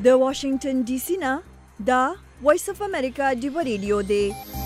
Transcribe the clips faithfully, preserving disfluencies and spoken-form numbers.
د واشنگټن ډي سي نه دا وایس اف امریکا دی ریډیو دی.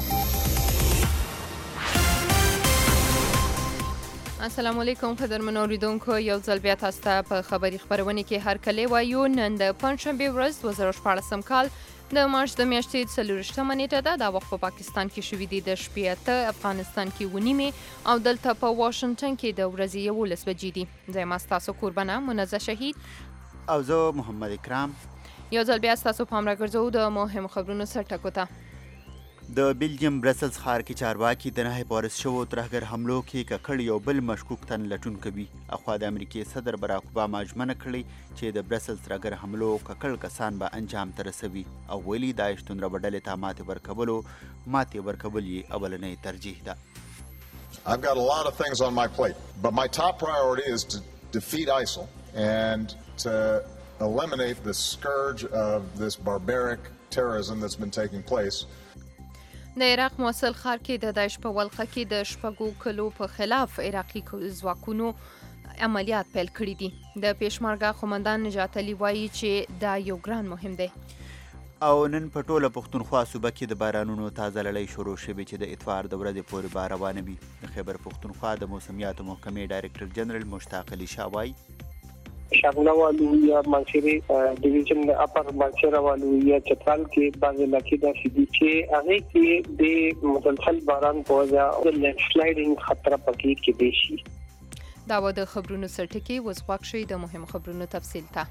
السلام علیکم قدرمنو اوریدونکو، یو ځل بیا تاسو ته په خبري خبرونه کې هرکلی وایو. نن د پنجشنبې ورځ دوه زره شپاړسم کال د مارچ د میاشتې څلورویشتمه نیټه ده. دا وخت په پاکستان کې شوي دي د شپې اته، افغانستان کې اوه نیمې او دلته په واشنګټن کې د ورځې یولس بجې دي. زه یم ستاسو کوربنه منزه شهید او زه محمد اکرام. یو ځل بیا ستاسو پام راګرځوو د مهمو خبرونو سر ټکو ته. د بیلجیم برسلز ښار کې چارواکي د نهه پارس شوو ترهګر حملو کې ککړ یو بل مشکوک تن لټون کوي. اخوا د امریکې صدر براک اوباما ژمنه کړې چې د برسلز ترهګر حملو ککړ کسان به انجام ته رسوي او ویلي داعش توندره ډلې ته ماتې ورکولو ماتې ورکول یې اولنۍ ترجیح ده. I've got a lot of things on my plate, but my top priority is to defeat ISIL and to eliminate the scourge of this barbaric terrorism that's been taking place. د عراق موصل ښار کې د داعش په ولقه کې د شپږو کلو په خلاف عراقي ځواکونو عملیات پیل کړي دي. د پیشمرګه قومندان نجات علي وایي چې دا یو ګران مهم دی. او نن په ټوله پښتونخوا صوبه کې د بارانونو تازه لړۍ شروع شوې چې د اتوار د ورځې پورې به روانه وي. د خیبر پښتونخوا د موسمیاتو محکمې ډایرکټر جنرال مشتاق علي شاه وایي شغله والو یا مانچری ډیویژن اپر مانچرا والو یا چترال کې بعض علاقې د سیدي چې هغه کې د مسلسل باران په وجه د لینډ سلایډینګ خطر پکې کې دی شي. دا و د خبرونو سرټکی وزغواک شي د مهم خبرونو تفصیل ته.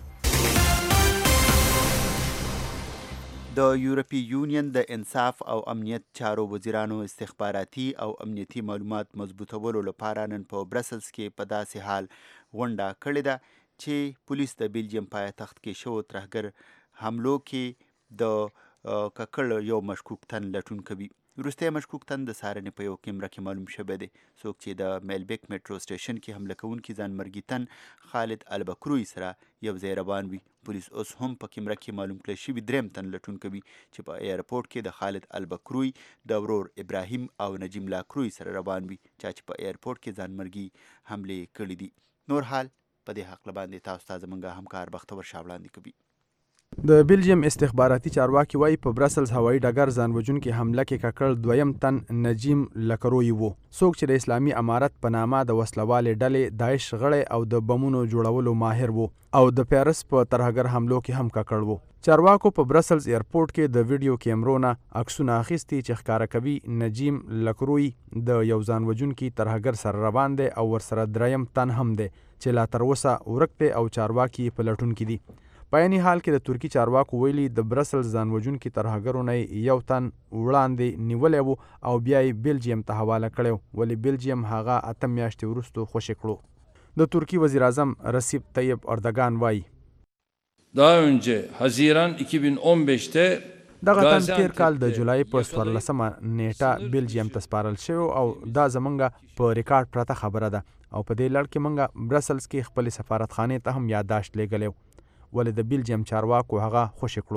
د یورپی یونین د انصاف او امنیت چارو وزیرانو استخباراتي او امنیتي معلومات مضبوطولو لپاره نن په برسلز کې په داسې حال غونډه کړې ده چې پولیس د بیلجیم پایتخت کې شوو ترهګر حملو کې د ککړ یو مشکوک تن لټون کوي. وروستی مشکوک تن د څارنې په یو کیمره کې معلوم شوی دی. څوک چې د میلبیک میټرو سټیشن کې حمله کوونکي ځانمرګي تن خالد البکروی سره یو ځای روان وي. پولیس اوس هم په کیمره کې معلوم کړی شوي دریم تن لټون کوي چې په ایرپورټ کې د خالد البکروی د ورور ابراهیم او نجیم لاکروی سره روان وي چا چې په ایرپورټ کې ځانمرګي حملې کړي دي. نور حال په دې حق باندې تاسو ته زموږ همکار بختور شاه وړاندې کوي. د بیلجیم استخباراتي چارواکي وایي په برسلز هوایي ډګر ځانوژونکي حمله کې ککړ دویم تن نجیم لکروی وو، څوک چې د اسلامي امارت په نامه د وسلوالې ډلې داعش غړی او د بمونو جوړولو ماهر وو او د پیرس په ترهګر حملو کې هم ککړ وو. چارواکو په برسلز ایرپورټ کې د ویډیو کیمرو نه عکسونه اخیستي چې ښکاره کوي نجیم لکروی د یو ځانوژونکي ترهګر سره روان دی او ورسره دریم تن هم دی چې لا تر اوسه ورک دی او چارواکي په لټون کې دي. په عیني حال کې د ترکي چارواکو ویلي د برسلز ځانوژونکي ترهګرو نه یو تن وړاندې نیولی و او بیا یې بیلجیم ته حواله کړی و، ولې بیلجیم هغه اته میاشتې وروستو خوشې کړو. د ترکي وزیر اعظم رسیب طیب اردوغان وایي daha önce Haziran iki bin on beşte دغه تن تیر کال د جولای په څوارلسمه نیټه بیلجیم ته سپارل شوی او دا زمونږ په ریکارډ پرته خبره ده او په دې لړ کې مونږ برسلز کې خپلې سفارتخانې ته هم یادداشت لیږلی و، ولې د بیلجیم چارواکو هغه خوشې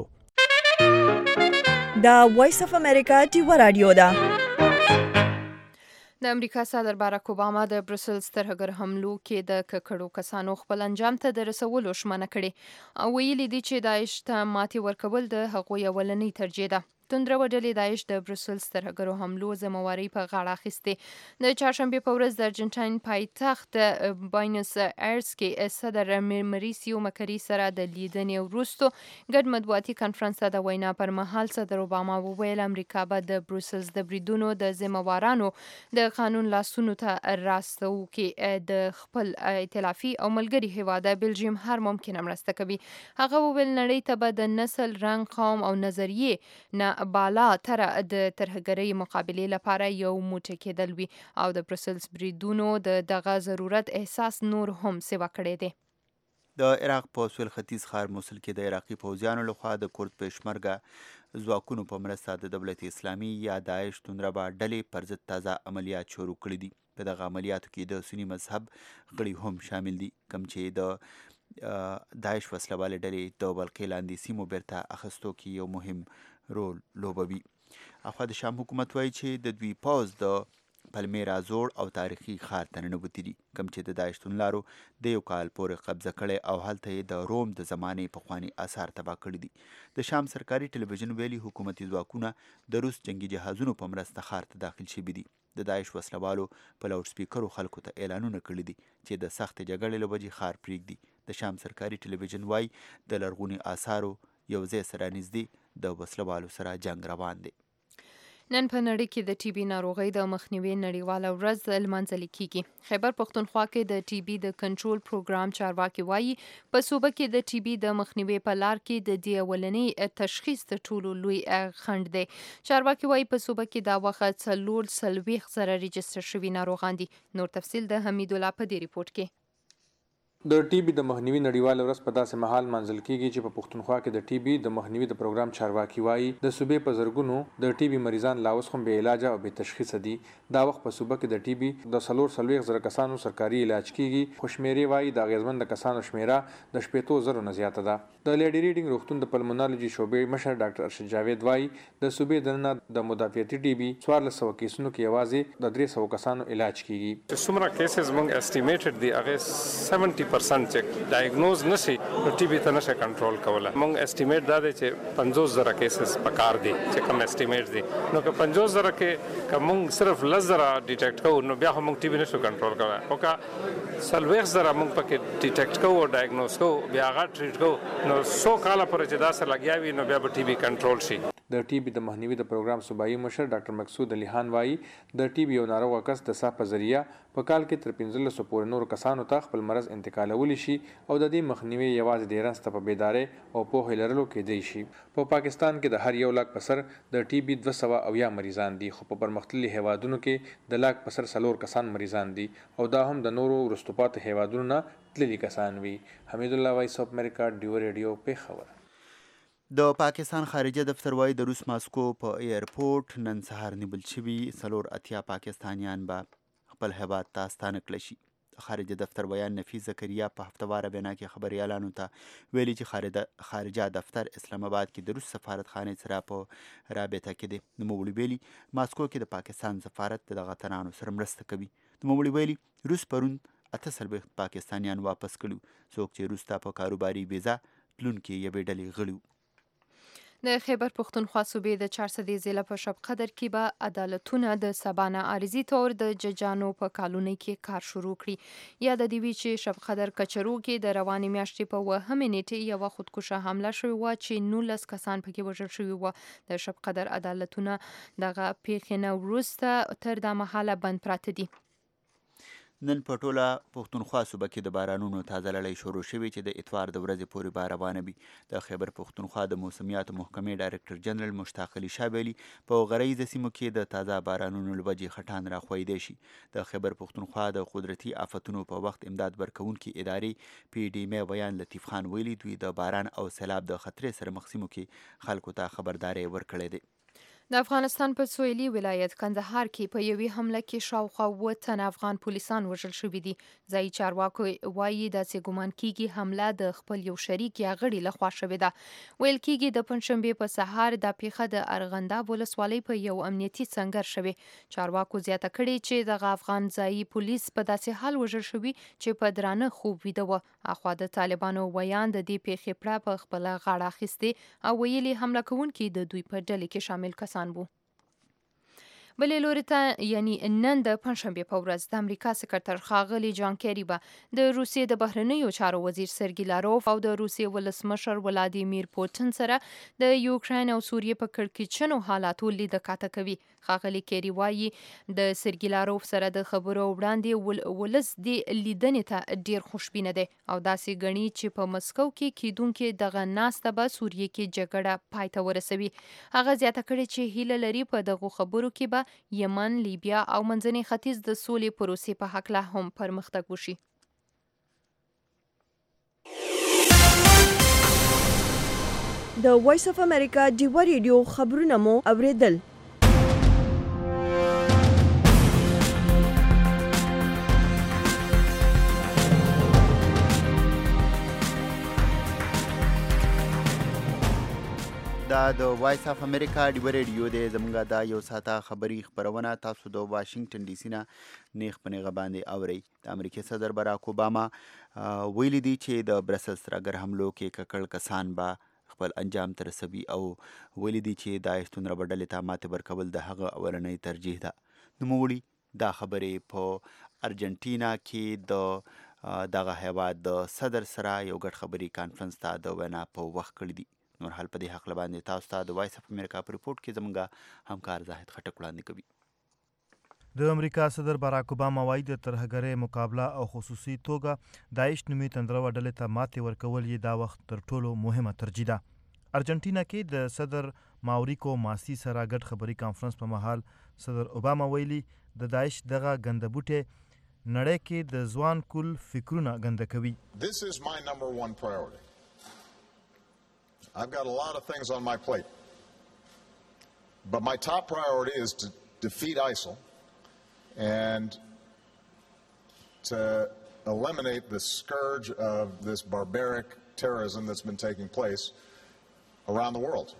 کړو. دا وایس اف امریکا دی ریډیو ده. د امریکا صدر باراک اوباما د برسلز ترهګر حملو کې د ککړو کسانو خپل انجام ته د رسولو ژمنه کړې او ویلي دي چې داعش ته ماتې ورکول د هغوی اولنۍ ترجیح ده. توندره ډلې داعش د برسلز ترهګرو حملو ذمهواري په غاړه اخیستې. د چهارشنبې په ورځ د ارجنټاین پایتخت باینس ایرس کې صدر مریسیو مکري سره د لیدنې وروسته ګډ مطبوعاتي کنفرانس ته د وینا پر مهال صدر اوباما وویل امریکا به د برسلز د بریدونو د ذمهوارانو د قانون لاسونو ته راستو کې د خپل ائتلافي او ملګري هیواد بیلجیم هر ممکنه مرسته کوي. هغه وویل نړۍ ته به د نسل، رنګ، قوم او نظریې نه بالا تر د ترهګرۍ مقابلې لپاره یو موټی کېدل وي او د برسلز بریدونو د دغه ضرورت احساس نور هم سیوا کړی دی. د عراق په سویل ختیځ ښار موصل کې د عراقي پوځیانو لخوا د کورد پېشمرګه ځواکونو په مرسته د دولت اسلامي یا داعش توندربا ډلې پر ضد تازه عملیات شروع کړي دي. په دغه عملیاتو کې د سني مذهب غړي هم شامل دي کوم چې د داعش وسلوالې ډلې د بلقې لاندې سیمو بیرته اخیستو کې یو مهم رول لوبوي. اخوا د شام حکومت وایي چې د دوی پوځ د پلمیرا زوړ او تاریخي ښار ته ننوتي دي، کوم چې د داعش توندلارو د یو کال پورې قبضه کړی او هلته یې د روم د زمانې پخواني آثار تباه کړي دي. د شام سرکاري ټلویزیون ویلي حکومتي ځواکونه د روس جنگي جهازونو په مرسته ښار ته داخل شوي دي. د داعش وسلوالو په لاوډ سپیکرو خلکو ته اعلانونه کړي دي چې د سختې جګړې له وجې ښار پرېږدي. د شام سرکاري ټلویزیون وایي د لرغوني آثارو یو ځای سره نږدې د وسلوالو سره جنگ روان دی. نن په نړۍ کې د ټي بي ناروغۍ د مخنیوي نړیواله ورځ لمانځل کیږي. خیبر پښتونخوا کې د ټي بي د کنټرول پروګرام چارواکي وایي په صوبه کې د ټي بي د مخنیوي په لار کې د دې اولنی تشخیص د ټولو لوی خنډ دی. چارواکي وایي په صوبه کې دا وخت څلور څلوېښت زره رجسټر شوي ناروغان دي. نور تفصیل د حمید الله په دې ریپورت کې. د ټي بي د مخنیوي نړیواله ورځ په داسې مهال منځل کیږي چې په پښتونخوا کې د ټي بي د مخنیوي د پروګرام چارواکي وایي د صوبې په زرګونو د ټي بي مریضان لا اوس هم بې علاجه او بې تشخیصه دي. دا وخت په صوبه کې د ټي بي د څلور څلوېښت زره کسانو سرکاري علاج کیږي، خو شمیرې وایي د اغېزمند کسانو شمیره د شپېتو زرو نه زیاته ده. د لیډي ریډینګ روغتون د پلمونالوجي شعبې مشر ډاکټر ارشد جاوید وایي د صوبې دننه د مدافعتي ټي بي څوارلس سوه کیسونو کې یوازې د درې سوه کسانو علاج کیږي. څومره کیسز موږ اسټیمیټډ دي هغه سبعه پرسنټ چې ډایګنوز نشي نو ټي بي ته نشي کنټرول کوله. موږ اسټیمیټ دا دی چې پنځوس زره کیسز پکار دي چې کوم اسټیمیټ دي نو که پنځوس زره کې که موږ صرف لس زره ډیټیکټ کوو نو بیا خو موږ ټي بي نشو کنټرول کولی. او که څلوېښت زره موږ پکې ډیټیکټ کوو او ډایګنوز کوو بیا هغه ټریټ کوو نو څو کاله پورې چې داسې لګیا وي نو بیا به ټي بي کنټرول شي. د ټي بي د مخنیوي د پروګرام صوبایي مشر ډاکټر مقصود علي خان وایي د ټي بي یو ناروغه کس د ساه په ذریعه په کال کې تر پنځلس سوه پورې نورو کسانو ته خپل مرض انتقالولی شي او د دې مخنیوي یوازې د رنسته په بیدارۍ او پوهې لرلو کېدی شي. په پاکستان کې د هر یو لاک په سر د ټي بي دوه سوه اویا مریضان دي، خو په پرمختللي هیوادونو کې د لاک په سر څلور کسان مریضان دي او دا هم د نورو وروسته پاتې هیوادونو نه تللي کسان وي. حمید الله وایس اف امریکا ډیو ریډیو پیښور. د پاکستان خارجه دفتر وایي د روس ماسکو په ایرپورټ نن سهار نیول شوي څلور اتیا پاکستانیان به خپل هیواد ته ستانه کړه شي. خارجه دفتر ویان نفیس زکریا په هفتهواره بینا کې خبریالانو ته ویلي چې خارجه دفتر اسلام آباد کې د روس سفارت خانې سره په رابطه کې دی. نوموړي ویلي ماسکو کې د پاکستان سفارت د دغه تنانو سره مرسته کوي. نوموړي ویلي روس پرون اته څلوېښت پاکستانیان واپس کړي، څوک چې روس ته په کاروباري ویزا تلونکي یوې ډلې غړي. د خیبر پښتونخوا صوبې د چارسدې ضلع په شب قدر کې به عدالتونه د سبانه عارضي طور د ججانو په کالونۍ کې کار شروع کړي. یا د دې وی چې شب قدر کچرو کې د روانې میاشتې په اووهمې نیټې یوه خودکشه حمله شوې وه چې نولس کسان پکې وژل شوي وه. د شب قدر عدالتونه دغه پیښې نه وروسته تر دا مهاله بند پراته دي. نن په ټوله پښتونخوا صوبه کې د بارانونو تازه لړۍ شروع شوې چې د اتوار د ورځې پورې به روانه وي. د خیبر پښتونخوا د موسمیاتو محکمې ډایرکټر جنرال مشتاق علي شاه ویلي په غرایزه سیمو کې د تازه بارانونو له وجې خټان راخویدی شي. د خیبر پښتونخوا د قدرتي آفتونو په وخت امداد ورکوونکي ادارې پی ډي م ویان لطیف خان ویلي دوی د باران او سیلاب د خطرې سره مخ سیمو کې خلکو ته خبرداری ورکړی دی. د افغانستان په سویلي ولایت کندهار کې په یوې حمله کې شاوخوا اووه تنه افغان پولیسان وژل شوي دي. ځایي چارواکو وایي داسې ګمان کیږي حمله د خپل یو شریک یا غړي لخوا شوې ده. ویل کیږي د پنجشنبې په سهار دا پیښه د ارغنداب ولسوالۍ په یو امنیتي سنګر شوې. چارواکو زیاته کړې چې دغه افغان ځایي پولیس په داسې حال وژل شوي چې په درانه خوب ویده وه. اخوا د طالبانو ویان د دې پیښې پړه په خپله غاړه اخیستې او ویلي حمله کوونکي د دوی په ډلې کې شامل کسان بو. بلې لوري ته یعنی نن د پنجشنبې په ورځ د امریکا سکرتر ښاغلي جان کیری به د روسیې د بهرنیو چارو وزیر سرګي لاروف او د روسیې ولسمشر ولادیمیر پوتین سره د یوکراین او سوریې په کړکېچنو حالاتو لیدکاته کوي. ښاغلي کیری وایي د سرګي لاروف سره د خبرو وړاندې ولس د لیدنې ته ډیر خوشبینه دی او داسې ګڼي چې په مسکو کې کیدونکې دغه ناسته به سوریې کې جګړه پای ته ورسوي. هغه زیاته کړې چې هیله لري په دغو خبرو کې به یمن، لیبیا او منځني ختیځ د سولې پروسې په هکله هم پرمختګ وشي. د وایس اف امریکا ډیو ریډیو خبرونه مو اوریدل. دا د وایس اف امریکا ډیو ریډیو دی. زمونږ دا یو ساعته خبري خبرونه تاسو د واشنگټن ډي سي نه نیغ په نیغه باندې اورئ. د امریکای صدر باراک اوباما ویلي دي چې د برسلز ترهګر حملو کې ککړ کسان به خپل انجام ته رسوي او ویلي دي چې داعش توندره ډلې ته ماتې ورکول د هغه اولنۍ ترجیح ده. نوموړي دا خبرې په ارجنټینا کې د دغه هیواد د صدر سره یو ګډ خبري کانفرنس ته د وینا په وخت کړي دي. نور حال په دې حق باندې تاسو ته د وایس اف امریکا په ریپورت کې زموږ همکار زاهد خټک وړاندې کوي. د امریکا صدر باراک اوباما وایي د ترهګرۍ مقابله او خصوصي توګه داعش نومي تندرو ډلې ته ماتې ورکول یې دا وخت تر ټولو مهمه ترجیح ده. ارجنټینا کې د صدر ماوریکو ماسي سره ګډ خبري کانفرنس په مهال صدر اوباما ویلي د داعش دغه ګنده بوټي نړۍ کې د ځوان کول فکرونه ګنده کوي. This is my number one priority. I've got a lot of things on my plate, but my top priority is to defeat ISIL and to eliminate the scourge of this barbaric terrorism that's been taking place around the world.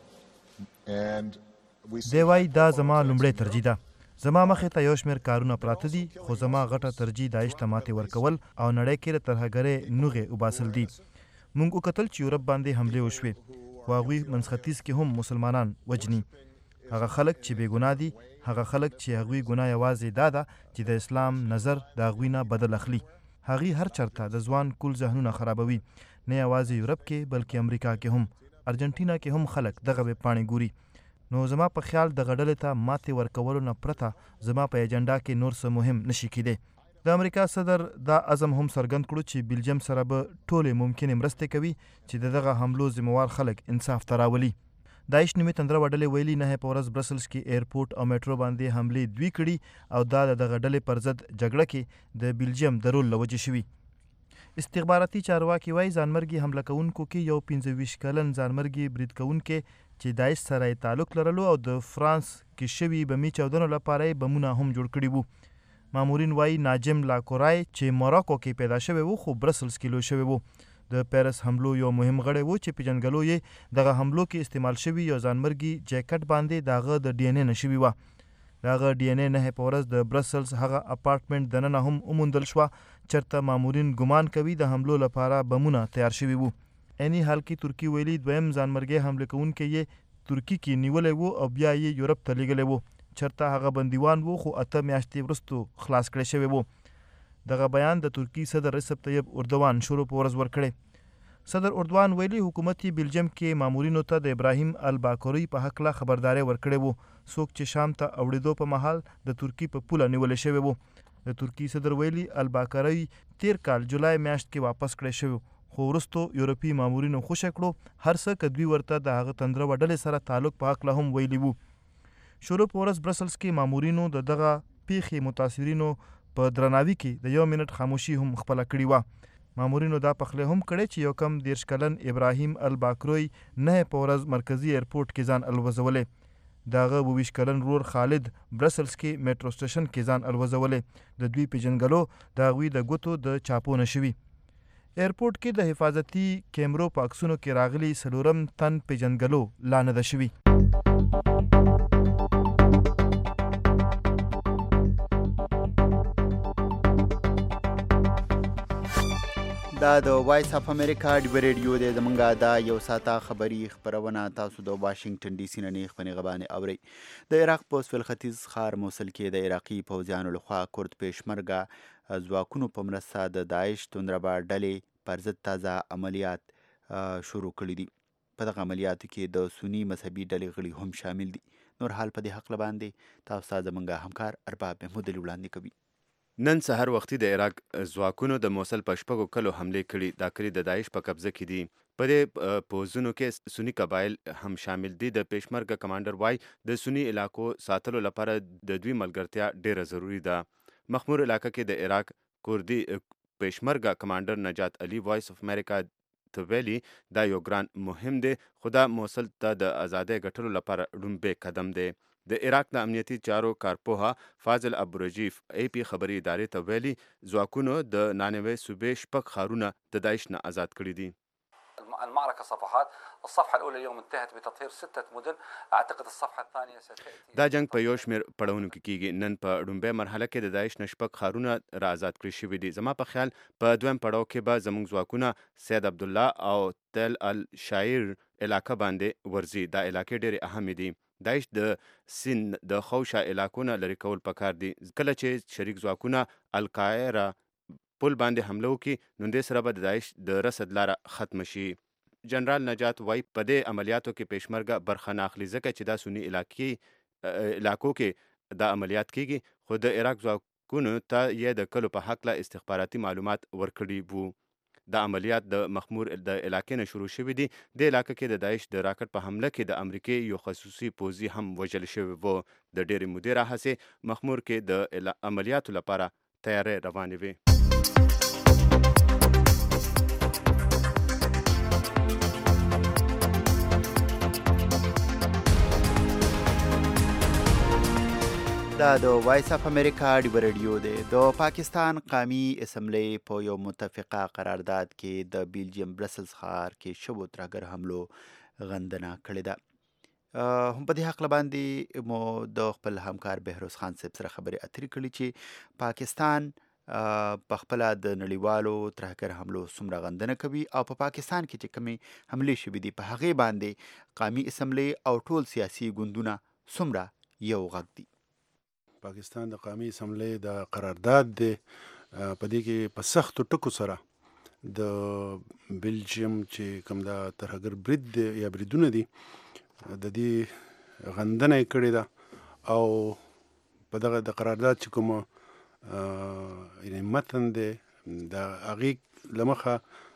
And we دی وای دا زما لومړی ترجیح ده. زما مخې ته یو شمېر کارونه پراته دي، خو زما غټه ترجیح داعش ته ماتې ورکول او نړۍ کې د ترهګرۍ نوغې وباسل دي. موږ وکتل چې یورپ باندې حملې وشوې، خو هغوی منځ ختیځ کې هم مسلمانان وجني. هغه خلک چې بې ګناه دي، هغه خلک چې هغوی ګناه یوازې دا ده چې د اسلام نظر د هغوی نه بدل اخلي. هغوی هر چرته د ځوان کول ذهنونه خرابوي، نه یوازې یورپ کې بلکې امریکا کې هم. ارجنټینا کې هم خلک دغه ویب پاڼې ګوري. نو زما په خیال دغه ډلې ته ماتې ورکولو نه پرته زما په ایجنډا کې نور څه مهم نشي کېدی. د امریکا صدر دا عزم هم څرګند کړو چې بلجیم سره به ټولې ممکنې مرستې کوي چې د دغه حملو ذمهوار خلک انصاف ته راولي. داعش نومي تندره ډلې ویلي نه په ورځ برسلز کې ایرپورټ او میټرو باندې حملې دوی کړي او دا د دغه ډلې پر ضد جګړه کې د بلجیم د رول له وجې شوي. استخباراتي چارواکي وایي ځانمرګي حمله کوونکو کې یو پنځه ویشت کلن ځانمرګي برید کوونکی چې داعش سره یې تعلق لرلو او د فرانس کې شوي بمي چاودنو لپاره یې بمونه هم جوړ کړي وو. مامورین وایي ناجم لاکورای چې موراکو کې پیدا شوی و خو برسلز کې لوی شوی و. د پیرس حملو یو مهم غړی و چې پیژنګلو یې دغه حملو کې استعمال شوي یو ځانمرګي جیکټ باندې د هغه د ډي ان اے نه شوي وه. د هغه ډي ان اے نه په ورځ د برسلز هغه اپارټمنټ دننه هم وموندل شوه چېرته مامورین ګمان کوي د حملو لپاره بمونه تیار شوي وو. عیني حال کې ترکي ویلي دویم ځانمرګي حمله کوونکی یې ترکي کې نیولی و او بیا یې یورپ ته لیږلی و چېرته هغه بندیوان و خو اته میاشتې وروستو خلاص کړی شوی و. دغه بیان د ترکي صدر رسب طیب اردوان شروع په ورځ ورکړی. صدر اردوان ویلي حکومت بلجیم کې مامورینو ته د ابراهیم الباکوري په هکله خبرداری ورکړی و، څوک چې شام ته اوړېدو په مهال د ترکي په پوله نیولی شوی و. د ترکي صدر ویلي الباکوري تیر کال جولای میاشت کې واپس کړی شوی، خو وروستو یورپي مامورینو خوشی کړو هر څه که دوی ورته د هغه تندره ډلې سره تعلق په هکله هم ویلي وو. شروع په ورځ برسلز کې مامورینو د دغه پیښې متاثرینو په درناوي کې د یو منټ خاموشي هم خپله کړې وه. مامورینو دا پخلی هم کړی چې یو کم دېرش کلن ابراهیم الباکروی نه په ورځ مرکزي ایرپورټ کې ځان الوځولی. د هغه اووه ویشت کلن ورور خالد برسلز کې میټرو سټیشن کې ځان الوځولی. د دوی پیژنګلو د هغوی د ګوتو د چاپو نه شوي. ایرپورټ کې د حفاظتي کیمرو په عکسونو کې راغلي څلورم تن پیژنګلو لا نه ده شوي. دا د وایس اف امریکا ډیو ریډیو دی. زمونږ دا یو ساعته خبري خپرونه تاسو د واشنگټن ډي سي نه نیغ په نیغه باندې اورئ. د عراق په سویل ختیځ ښار موصل کې د عراقي پوځیانو لخوا کورد پېشمرګه ځواکونو په مرسته د داعش توندربه ډلې پر ضد تازه عملیات شروع کړي دي. په دغه عملیاتو کې د سني مذهبي ډلې غړي هم شامل دي. نور حال په دې حق باندې تاسو ته زمونږ همکار ارباب محمود علي وړاندې کوي. نن سحر وختي د عراق ځواکونو د موصل په شپږو کلو حملې کړي. دا کړي د داعش په قبضه کې دي. په دې پوځونو کې سني قبایل هم شامل دي. د پېشمرګه کمانډر وای د سني علاقو ساتلو لپاره د دوی ملګرتیا ډیره ضروری ده. مخمور علاقه کې د عراق کوردي پېشمرګه کمانډر نجات علي وایس اف امریکا ته ویلي دا یو ګران مهم دی، خو دا موصل ته د ازادۍ ګټلو لپاره لومړی قدم دی. د عراق د امنیتي چارو کارپوها فاضل ابوالرجیف ای پی خبري ادارې ته ویلي ځواکونو د نانوې صوبې شپږ ښارونه د داعش نه آزاد کړي دي. المعركة صفحات. الصفحة الأولى اليوم انتهت بتطهير ستة مدن، أعتقد الصفحة الثانية ستأتي. دا جنگ په یو شمېر پړاوونو کې کیږي. نن په لومړۍ مرحله کې د داعش نه شپږ ښارونه را آزاد کړي شوي دي. زما په خیال په دویم پړاو کې به زموږ ځواکونه سید عبدالله او تل الشاعر علاقه باندې ورځي. دا علاقې ډېرې اهمې دي. داعش د سین د خوشا علاقو نه لرې کول پکار دي. کله چې شریک ځواکونه القاعده پل باندې حمله وکړي نو دې سره به د داعش د رسد لاره ختم شي. جنرال نجات وایي په دې عملیاتو کې پېشمرګه برخه نه اخلي ځکه چې دا سني علاقې علاقو کې دا عملیات کیږي، خو د عراق ځواکونو ته یې د کلو په هکله استخباراتي معلومات ورکړي وو. دا عملیات د مخمور د علاقې نه شروع شوي دي. د علاقه کې د داعش د راکټ په حمله کې د امریکې یو خصوصي پوځي هم وژل شوی وو. د ډېرې مودې راهیسې مخمور کې د عملیاتو لپاره تیاری روانې وي. دا د وایس اف امریکا ډیو ریډیو دی. د پاکستان قومي اسمبلی په یو متفقه قرارداد کې د بیلجیم برسلز ښار کې شوو ترهګر حملو غندنه کړې ده. هم په دې حق باندې مو د خپل همکار بهروز خان صاحب سره خبرې اترې کړې چې پاکستان په خپل د نړیوالو ترهګر حملو څومره غندنه کوي او په پاکستان کې چې کومې حملې شوې دي په هغې باندې قومي اسمبلی او ټول سیاسي ګوندونه څومره یو غږ دي. پاکستان د قومي اسمبلی د قرارداد دی په دې کې په سختو ټکو سره د بلجیم چې کوم د ترهګر برید دی یا بریدونه دي د دې غندنه یې کړې ده او په دغه د قرارداد چې کوم یعنې متن دی د هغې له مخه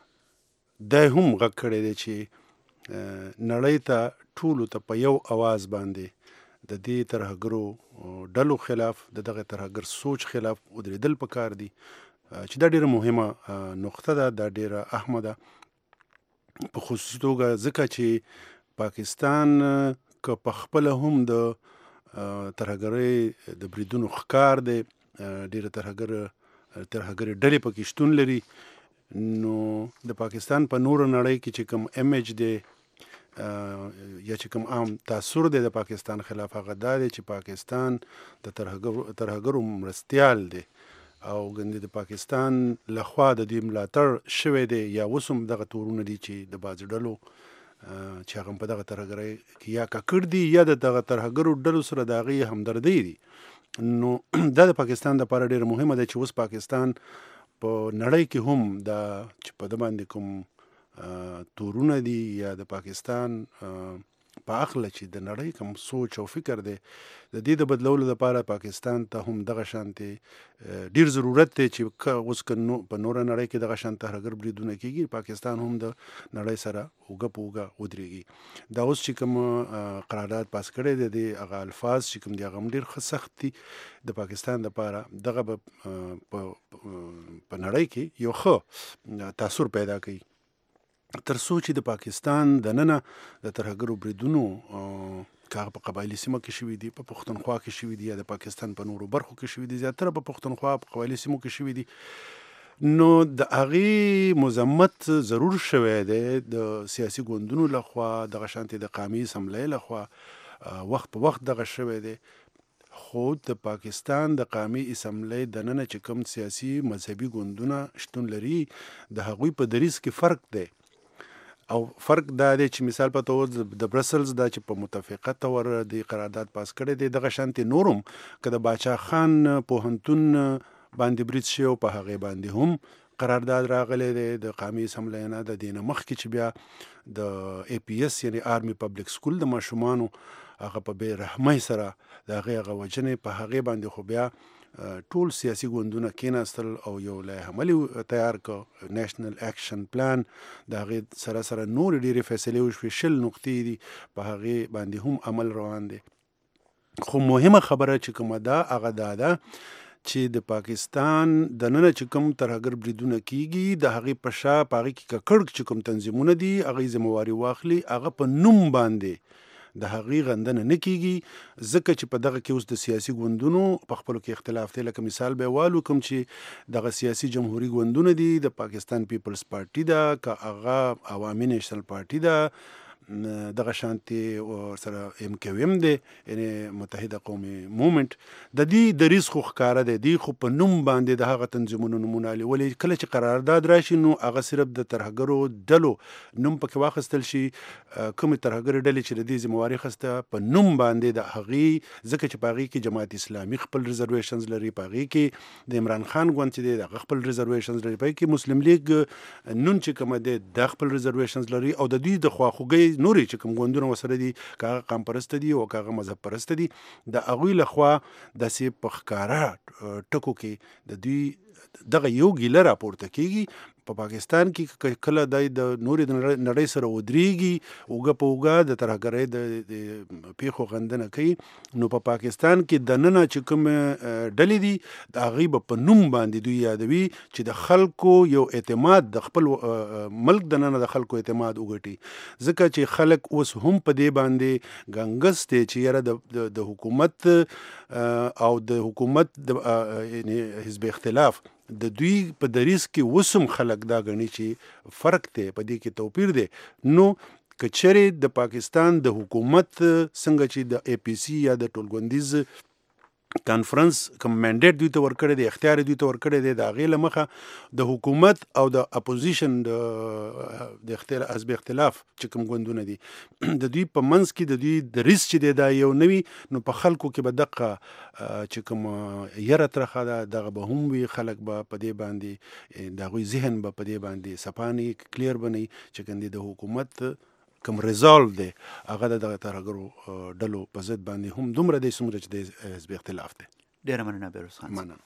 دا هم غږ کړی دی چې نړۍ ته ټولو ته په یو اواز باندې د دې ترهګرو ډلو خلاف د دغه ترهګر سوچ خلاف ودرېدل پکار دي چې دا ډېره مهمه نقطه ده. دا ډېره اهمه ده په خصوصي توګه ځکه چې پاکستان که په خپله هم د ترهګرۍ د بریدونو ښکار دی، ډېره ترهګر ترهګرې ډلې پکې شتون لري، نو د پاکستان په نورو نړۍ کې چې کوم امیج دی یا چې کوم عام تاثر دی د پاکستان خلاف هغه دا دی چې پاکستان د ترهګرو مرستیال دی او ګندې د پاکستان لخوا د دې ملاتړ شوی دی یا اوس هم دغه تورونه دي چې د بعضې ډلو چې هغه په دغه ترهګرۍ کې یا ککړ دي یا د دغه ترهګرو ډلو سره د هغې همدردۍ دي. نو دا د پاکستان دپاره ډېره مهمه ده چې اوس پاکستان په نړۍ کې هم دا چې په ده باندې کوم تورونه دي یا د پاکستان په هکله چې د نړۍ کوم سوچ او فکر دی د دې د بدلولو لپاره پاکستان ته هم دغه شانتې ډېر ضرورت دی چې اوس که په نوره نړۍ کې دغه شان ترهګر بریدونه کېږي پاکستان هم د نړۍ سره اوږه په اوږه ودرېږي. دا اوس چې کوم قرارداد پاس کړی دی د هغه الفاظ چې کوم دي هغه هم ډېر ښه سخت دي د پاکستان دپاره. دغه به په نړۍ کې یو ښه تاثر پیدا کوي تر څو چې د پاکستان د ننه د ترهګرو بریدونو که هغه په قبایلي سیمه کې شوي دي، په پښتونخوا کې شوي دي یا د پاکستان په نورو برخو کې شوي دي، زیاتره په پښتونخوا په قبایلي سیمو کې شوي دي، نو د هغې مذمت ضرور شوی دی د سیاسي ګوندونو لخوا، دغه شانتې د قومي اسمبلی لخوا وخت په وخت دغه شوی دی. خو د پاکستان د قومي اسمبلی د ننه چې کوم سیاسي مذهبي ګوندونه شتون لري د هغوی په دریځ کې فرق دی او فرق دا دی چې مثال په تور د برسلز دا چې په متفقه تور د قرارداد پاس کړی دی دغه شانتې نورم که د باچا خان پوهنتون باندې برید شوی او په هغې باندې هم قرارداد راغلی دی د قومي اسمبلی نه. د دې نه مخکې چې بیا د ای پی ایس یعنې آرمي پبلک سکول د ماشومانو هغه په بې رحمۍ سره د هغې هغه وژنې په هغې باندې خو بیا ټول سیاسي ګوندونه کېناستل او یو لایحه عملي تیار کړ نیشنل اکشن پلان، د هغې سره سره نورې ډېرې فیصلې وشوې، شل نقطې دي په هغې باندې هم عمل روان دی. خو مهمه خبره چې کومه ده هغه دا ده چې د پاکستان د ننه چې کوم ترهګر بریدونه کیږي د هغې په شا په هغې کې ککړ چې کوم تنظیمونه دي هغې ذمهواري واخلي، هغه په نوم باندې د هغې غندنه نه کیږي ځکه چې په دغه کې اوس د سیاسي ګوندونو په خپلو کې اختلاف دی. لکه مثال به والو کوم چې دغه سیاسي جمهوریت ګوندونه دي د پاکستان پیپلز پارټي ده که هغه عوامي نیشنل پارټي ده دغه شانتي سره ام کیو ام دی یعنی متحده قومي موومنت د دې د ریس خو ښکاره دی دی خو په نوم باندې د هغه تنظیمونو نومونه علي ولې کله چې قرارداد راشي نو هغه صرف د ترهګرو ډلو نوم پکې واخیستل شي کومې ترهګرې ډلې چې د دې ذمواري خسته په نوم باندې د هغې ځکه چې په هغې کې جماعت اسلامي خپل ریزرویشنز لري په هغې کې د عمران خان ګوند چې دی د خپل ریزرویشنز لري په هغې کې مسلم لیگ نون چې کومه دی د خپل ریزرویشنز لري او د دوی د خواخوږۍ نورې چې کوم ګوندونه ورسره دي که هغه قام پرسته دي او که هغه مذهب پرسته دي د هغوی لخوا داسې په ښکاره ټکو کې د دوی دغه یو ګیله راپورته کیږي. په پاکستان کې کله دای د نورې د نړۍ سره ودرېږي اوږه په اوږه د ترهګرۍ د پیښو غندنه کوي نو په پاکستان کې دننه چې کوم ډلې دي د هغوی به په نوم باندې دوی یادوي چې د خلکو یو اعتماد د خپل ملک دننه د خلکو اعتماد وګټي ځکه چې خلک اوس هم په دې باندې ګنګس دی چې یاره د حکومت او د حکومت د حزب اختلاف د دوی په دریس کې وسم خلک دا غني چې فرق دی په دې کې توپیر دی. نو کچره د پاکستان د حکومت څنګه چې د اي پي سي یا د ټولګوندیز کانفرنس کوم منډیټ دوی ته ورکړی دی اختیار دوی ته ورکړی دی د هغې له مخه د حکومت او د اپوزیشن د اختلاف حزب اختلاف چې کوم ګوندونه دي د دوی په منځ کې د دوی د ریس چې دی دا یو نوي نو په خلکو کې به دقه چې کوم یره ترخه ده دغه به هم وي خلک به په دې باندې د هغوی ذهن به په دې باندې صفاني کلیر بني چې کوم د حکومت کوم ریزالو دی هغه د دغه ترهګرو ډلو په ضد باندې هم دومره دی څومره چې د حزب اختلاف دی. ډېره مننه بهروز خان. مننه.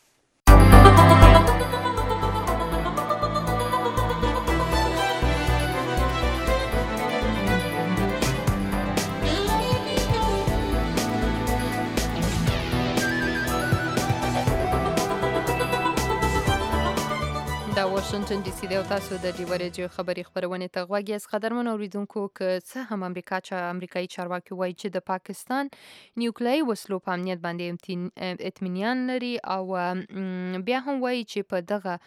دا واشنگټن ډي سي دی او تاسو د ډیو ریډیو خبري خبرونه ته غوږ یاست. قدرمن اوریدونکو که څه هم امریکا چې امریکایي چارواکي وایي چې د پاکستان نیوکلیایي وسلو په امنیت باندې اطمینان لري او بیا هم وایي چې په دغه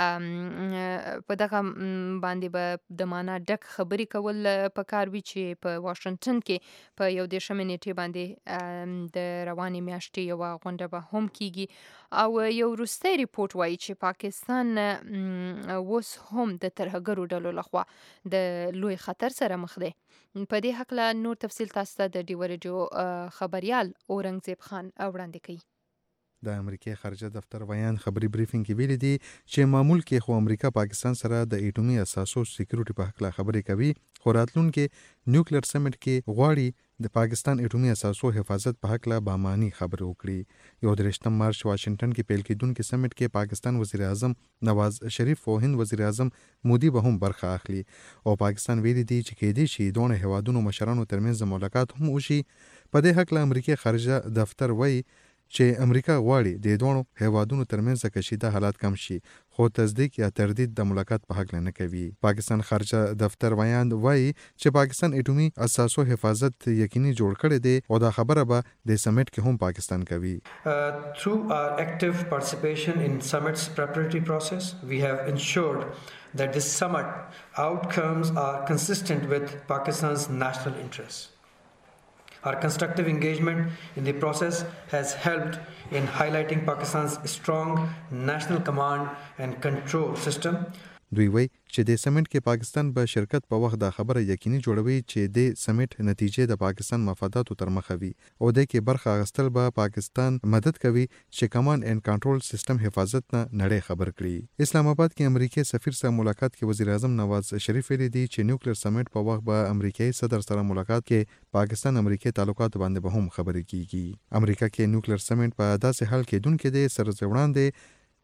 په دغه باندې به د معنا ډک خبري کول پکار وي چې په واشنگټن کې په یو دېرشمې نیټې باندې د روانې میاشتې یوه غونډه به هم کیږي او یو وروستی ریپورټ وایي چې پاکستان اوس هم د ترهګرو ډلو لخوا د لوی خطر سره مخ دی. په دې هکله نور تفصیل تاسو ته د ډیو ریډیو خبريال اورنګزیب خان وړاندې کوي. د امریکای خارجه دفتر بیان خبري بریفینګ کې ویلي دي چې معمول کې خو امریکا پاکستان سره د اټومي اساسو سکیورټي په حق خبرې کوي خو راتلونکي نیوکلیر سمیټ کې غواړي د پاکستان اټومي اساسو حفاظت په حق لا بامانی خبرې وکړي. یو درشتم مارچ واشنگټن کې پیل کېدونکي سمیټ کې پاکستان وزیر اعظم نواز شریف او هند وزیر اعظم مودي به هم برخه اخلي او پاکستان ویلي دي چې کې دي چې دوه هوادونو مشرانو ترمنځ ملاقات هم وشي. په دې حق لا امریکای خارجه دفتر وایي چې امریکا غواړي د دوه هیوادونو ترمنځ کشیده حالات کم شي خو تصدیق یا تردید د ملاقات په حق نه کوي. پاکستان خارجه دفتر بیان وایي چې پاکستان اټومي اساسو حفاظت یقیني جوړ کړی دی او دا خبره به د سمیټ کې هم پاکستان کوي. Through our active participation in summit's preparatory process, we have ensured that this summit outcomes are consistent with Pakistan's national interests. Our constructive engagement in the process has helped in highlighting Pakistan's strong national command and control system. دوی وایي چې د سمیټ کې پاکستان به شرکت په وخت دا خبره یقیني جوړوي چې د سمیټ نتیجې د پاکستان مفاداتو تر مخه وي او د کې برخه اخیستل به پاکستان مدد کوي چې کمانډ اینڈ کنټرول سیستم حفاظت نه نړۍ خبر کړي. اسلام آباد کې امریکای سفیر سره ملاقات کې وزیر اعظم نواز شریف ویلي دی چې نیوکلیر سمیټ په وخت به امریکایي صدر سره ملاقات کې پاکستان امریکای تعلقات باندې به هم خبرې کیږي. امریکا کې نیوکلیر سمیټ په داسې حال کې دونکو دی سره ځوړاندې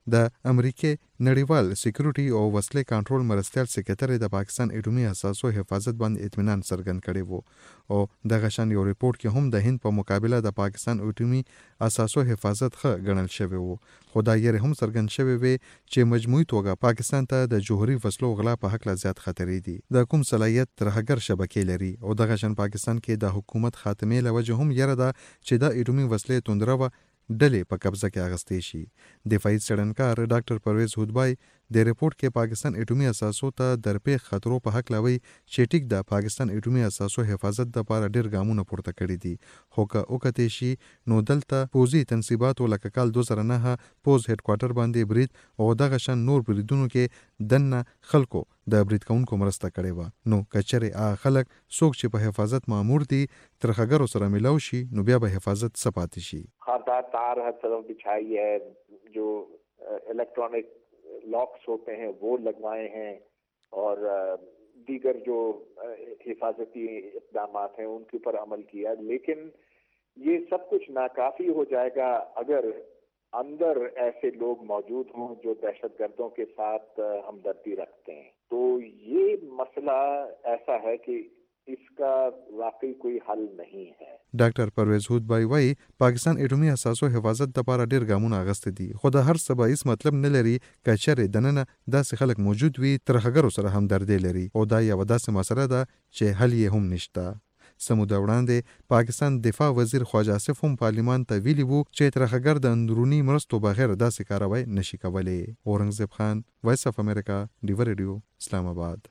د امریکای نړیوال سکیورټي او وسلې کنټرول مرستیال سکرټری د پاکستان اټومي اساسو حفاظت باندې اطمینان څرګند کړی وو او دغه شان یو ریپورت کې هم د هند په مقابله د پاکستان اټومي اساسو حفاظت ښه ګڼل شوی وو. خو دا یې هم څرګند شوی وي چې مجموعي توګه پاکستان ته د جوهري وسلو غلا په حق لا زیات خطرې دي. د کوم صلاحیت ترهګر شبکې لري او دغه شان پاکستان کې د حکومت خاتمې لوجه هم یره ده چې د اټومي وسلې توندره ډلې په قبضه کې اغستې شي. دفاعي څېړنکار ډاکټر پرویز هودبای د ریپورت کې پاکستان اټومي اساسو ته درپېښ خطرو په حق لوي چې ټیک د پاکستان اټومي اساسو حفاظت لپاره ډېر ګامونه پورته کړي دي. خو که وکتې شي نو دلته پوځي تنصیباتو لکه کال دوه زره نهه پوز هډ کوارټر باندې برید او دغه شان نور بریدونو کې دنه خلکو د برید کوونکو مرسته کړې وه. نو کچرې هغه خلک څوک چې په حفاظت مامور دي ترهګرو سره ملاو شي نو بیا به حفاظت څه پاتې شي. خاردار تار ہر طرف بچھائی ہے, جو الیکٹرانک لاکس ہوتے ہیں وہ لگوائے ہیں اور دیگر جو حفاظتی اقدامات ہیں ان کے اوپر عمل کیا, لیکن یہ سب کچھ ناکافی ہو جائے گا اگر اندر ایسے لوگ موجود ہوں جو دہشت گردوں کے ساتھ ہمدردی رکھتے ہیں. تو یہ مسئلہ ایسا ہے کہ اس کا واقعی کوئی حل نہیں ہے. ډاکټر پرویز هودبای وایي پاکستان اټومي اساسو حفاظت لپاره ډېر ګامونه اخیستي دي, خو د هر څه به هیڅ مطلب نه لري که چېرې دننه داسې خلک موجود وي ترهګرو سره همدردي لري او دا یوه داسې مسله ده چې حل یې هم نشته. څه موده وړاندې پاکستان دفاع وزیر خواجه آصف هم پارلیمان ته ویلي وو چې ترهګر د اندروني مرستو بغیر داسې کاروی نشي کولی. اورنګزیب خان, وایس اف امریکا, ډیوه ریډیو, اسلام آباد.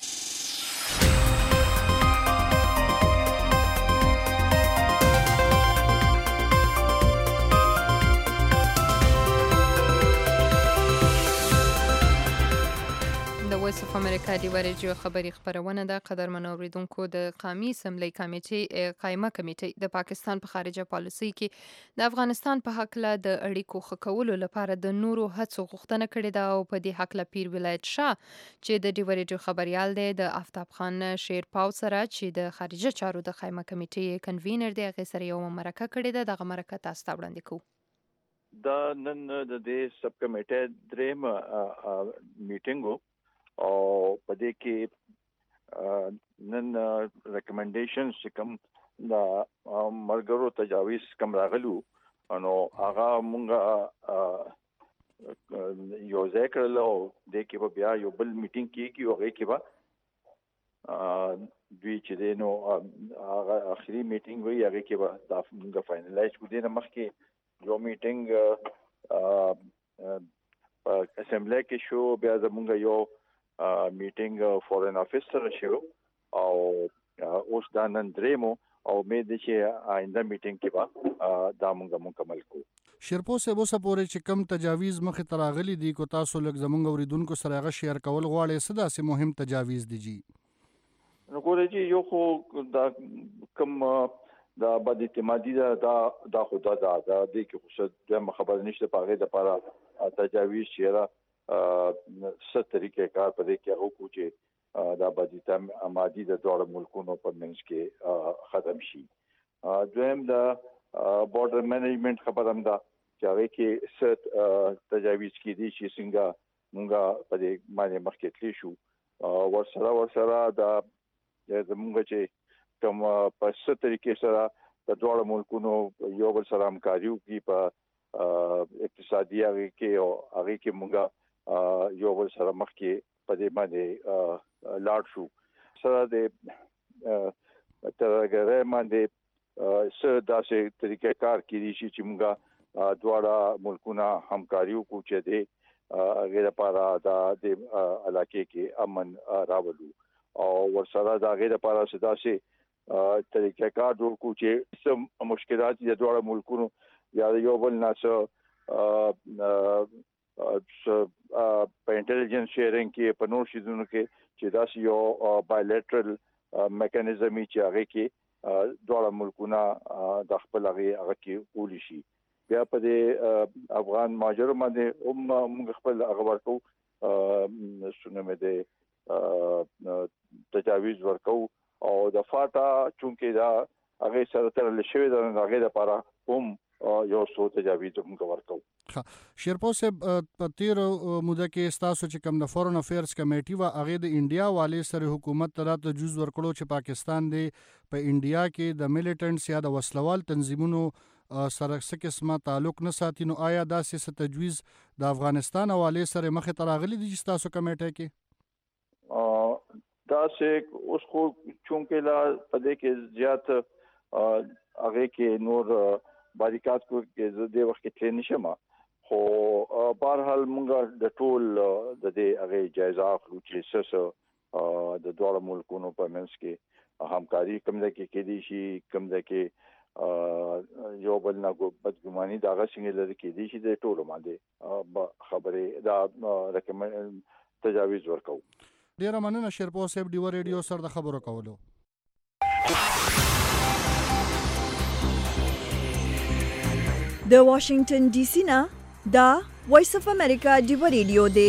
وایس اف امریکا ډیوه ریډیو خبري خبرونه ده. قدرمنو اوریدونکو, د قومي اسمبلی کمیټې قایمه کمیټې د پاکستان په خارجه پالیسۍ کې د افغانستان په حقله د اړیکو ښه کولو لپاره د نورو هڅو غوښتنه کړې ده او په دې حقله پیر ولایت شاه چې د ډیوه ریډیو خبریال دی د آفتاب خان شیرپاو سره چې د خارجه چارو د قایمه کمیټې کنوینر دی هغې سره یوه مرکه کړې ده. دغه مرکه تاسو ته وړاندې کوو. دا نن د دې سب کمیټې دریم میټینګ و او په دې کې نن ریکمنډیشنز چې کوم د مرګرو تجاویز کوم راغلو نو هغه مونږه یو ځای کړل او دې کې به بیا یو بل میټینګ کېږي او هغې کې به دوی چې دی نو هغه آخري میټینګ وي هغې کې به دا مونږه فاینلایز کړو. دې نه مخکې یو میټینګ په اسمبلی کې شو, بیا زمونږ یو میټینګ فورن آفیس سره شو او اوس دا نن درېمو او امید دی چې آینده میټینګ کې به دا مونږ مکمل کړو. شیرپو صاحب, اوسه پورې چې کم تجاویز مخې ته راغلي دي, کو تاسو لږ زمونږ اوریدونکو سره هغه شیر کول غواړئ, څه داسې مهم تجاویز دي جی؟ نو ګورئ جی, یو خو دا کوم دا بد اعتمادي ده دا دا خو دا دا دې کې خو څه دویمه خبره نشته په هغې دپاره تجاویز چې را څه طریقې کار په دې کې هغه وکړو چې دا بد اعتمادي د دواړو ملکونو په منځ کې ختم شي. دویم د بارډر مینجمنټ خبره هم ده چې هغې کې څه تجاویز کېدي چې څنګه مونږه په دې باندې مخکې تللی شو. ورسره ورسره دا زمونږ چې کوم په څه طریقې سره د دواړو ملکونو یو بل سره همکاري وکړي په اقتصادي هغې کې او هغې کې مونږه یو بل سره مخکې په دې باندې لاړ شو. سره د ترهګرۍ باندې څه داسې طریقې کار کېدی شي چې مونږه دواړه ملکونه همکاري وکړو چې د هغې لپاره دا د علاقې کې امن راولو او ورسره د هغې لپاره څه داسې طریقې کار جوړ کړو چې څه مشکلات د دواړو ملکونو یا د یو بل نه څه په انټیلیجنس شیرینګ کې په نور شیزونو کې چې داسې یو بایلیټرل میکانیزم چې هغې کې دواړه ملکونه د خپل هغې هغه کې کولی شي. بیا په دې افغان مهاجرو باندې هم موږ خپل هغه ورکوو څه نوم یې دی تجاویز ورکوو او د فاټا چونکې دا هغې سره تړلی شوې ده نو د هغې لپاره هم یو څو تجاویز هم ورکو. شیرپو صاحب په تیر موده کې ستاسو چې کوم د فورن افیرز کمیټي وا هغه د انډیا والي سره حکومت ته د جز ورکړو چې پاکستان دی په انډیا کې د میلیټنټس یا د وسلوال تنظیمونو سره څه قسمه تعلق نه ساتي، نو آیا داسې څه تجویز د افغانستان حوالې سره مخې ته راغلی دی چې ستاسو کمیټه کې؟ داسې اوس خو چونکې لا په دې کې زیات هغه کې نور باریکات کو کې زه د وخت کې تل نشم، خو بهرحال موږ د ټول د دې هغه جایزه اخلو چې څه د دوه ملکونو په منځ کې همکاري کوم ځای کې کېدی شي، کوم ځای کې یو بل نه بدګماني دا څنګه لري کېدی شي، د ټولو باندې خبرې دا رقم تجاویز ورکو. ډیره مننه شیرپو صاحب ډیو ریډیو سره د خبرو کولو. د واشنگټن ډي سي نه دا وایس اف امریکا ډیو ریډیو دی.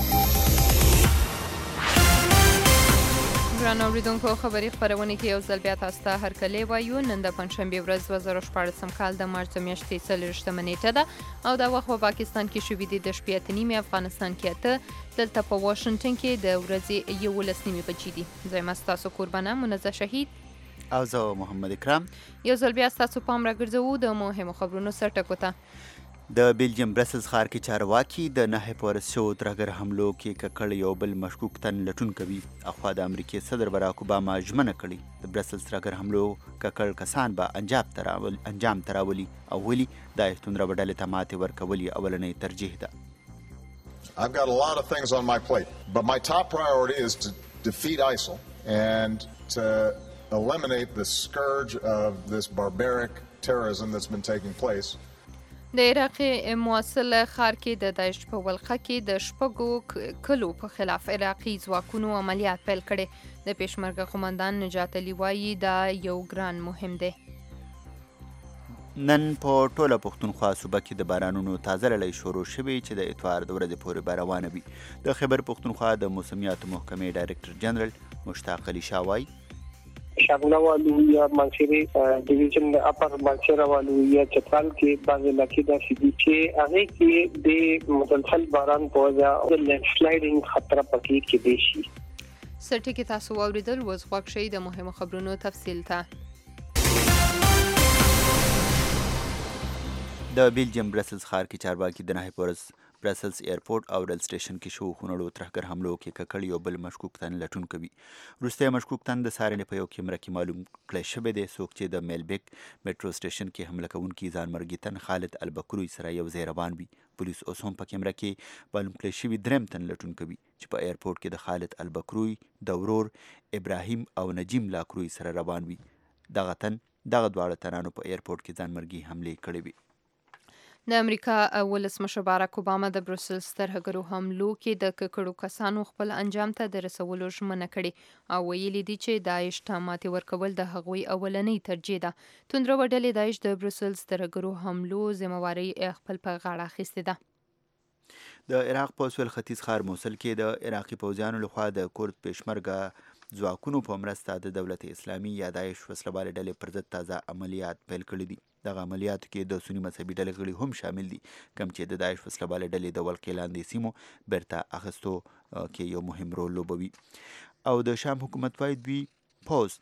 ګران اوریدونکو خبري خبرونه کې یو ځل بیا تاسو ته هرکلی وایو. نن د پنځشنبه ورځ دوه زره شپاړسم کال د مارچ میاشتې څلوېښتمه نیټه ده او دا وخت په پاکستان کې شوې دي د شپې اته نیمې، افغانستان کې اته، دلته په واشنګټن کې د ورځې یولس نیمې بجې دي. زه یم ستاسو قربانه منزه شهید او زه محمد اکرام. یو ځل بیا ستاسو پام راګرځوو د مهمو خبرونو سر ټکو ته. د بیلجیم برسلز ښار کې چارواکي د نهه په ورځ شوو ترهګر حملو کې ککړ یو بل مشکوک تن لټون کوي. اخوا د امریکې صدر باراک اوباما ژمنه کړې د برسلز ترهګر حملو ککړ کسان به انجام تراول انجام تراولي او ولي د ایتونره ډلې ته ماتې ورکول یې اولنۍ ترجیح ده. I've got a lot of things on my plate, but my top priority is to defeat ISIL and to eliminate the scourge of this barbaric terrorism that's been taking place. د عراق موصل ښار کې د داعش په ولقه کې د شپږو کلو په خلاف عراقي ځواکونو عملیات پیل کړي. د پېشمرګه قومندان نجات علي وایي دا یو ګران مهم دی. نن په ټوله پښتونخوا صوبه کې د بارانونو تازه لړۍ شروع شوې چې د اتوار د ورځې پورې به روانه وي. د خیبر پښتونخوا د موسمیاتو محکمې ډایرکټر جنرال مشتاق علي شاه وایي شاغله والو یا منشری ډیویژن اپر منشره والو یا چترال کې بعض علاقې د سیدی چې هغه کې د مسلسل باران په وجه او لینډ سلایډینګ خطر پکې کې دي شي. سرټی کې تاسو اوریدل وز خوښ شي د مهمو خبرونو تفصیل ته. د بیلجیم برسلز ښار کې چارواکي د نهه په ورځ برسلز ایرپورټ او ریل سټیشن کې شو خونړو ترهګر حملو کې ککړ یو بل مشکوک تن لټون کوي. وروستی مشکوک تن د څارنې په یو کیمره کې معلوم کړی شوی دی. څوک چې د میلبیک میټرو سټیشن کې حمله کوونکي ځانمرګي تن خالد البکروی سره یو ځای روان وي. پولیس اوس هم په کیمره کې معلوم کړی شوي دریم تن لټون کوي چې په ایرپورټ کې د خالد البکروی د ورور ابراهیم او نجیم لاکروی سره روان وي. دغه تن دغه دواړه تنانو په ایرپورټ کې ځانمرګي حملې کړې وي. د امریکا ولسمشر باراک اوباما د بروسلز ترهګرو حملو کې د ککړو کسانو خپل انجام ته د رسولو ژمنه کړې او ویلي دي چې داعش ته ماتې ورکول د هغوی اولنۍ ترجیح ده. توندره ډلې داعش د بروسلز ترهګرو حملو ذمہواري خپل په غاړه اخیستې ده. د عراق په سویل ختیځ ښار موصل کې د عراقي پوځیانو لخوا د کورد پېشمرګه ځواکونو په مرسته د دولت اسلامي یا داعش وسلوالې ډلې پر ضد تازه عملیات پیل کړي دي. دغه عملیاتو کې د سنی مذهبي ډلې غړي هم شامل دي کوم چې د داعش وسلوالې ډلې د ولقې لاندې سیمو بیرته اخیستو کې یو مهم رول لوبوي. او د شام حکومت وايي دوی پوز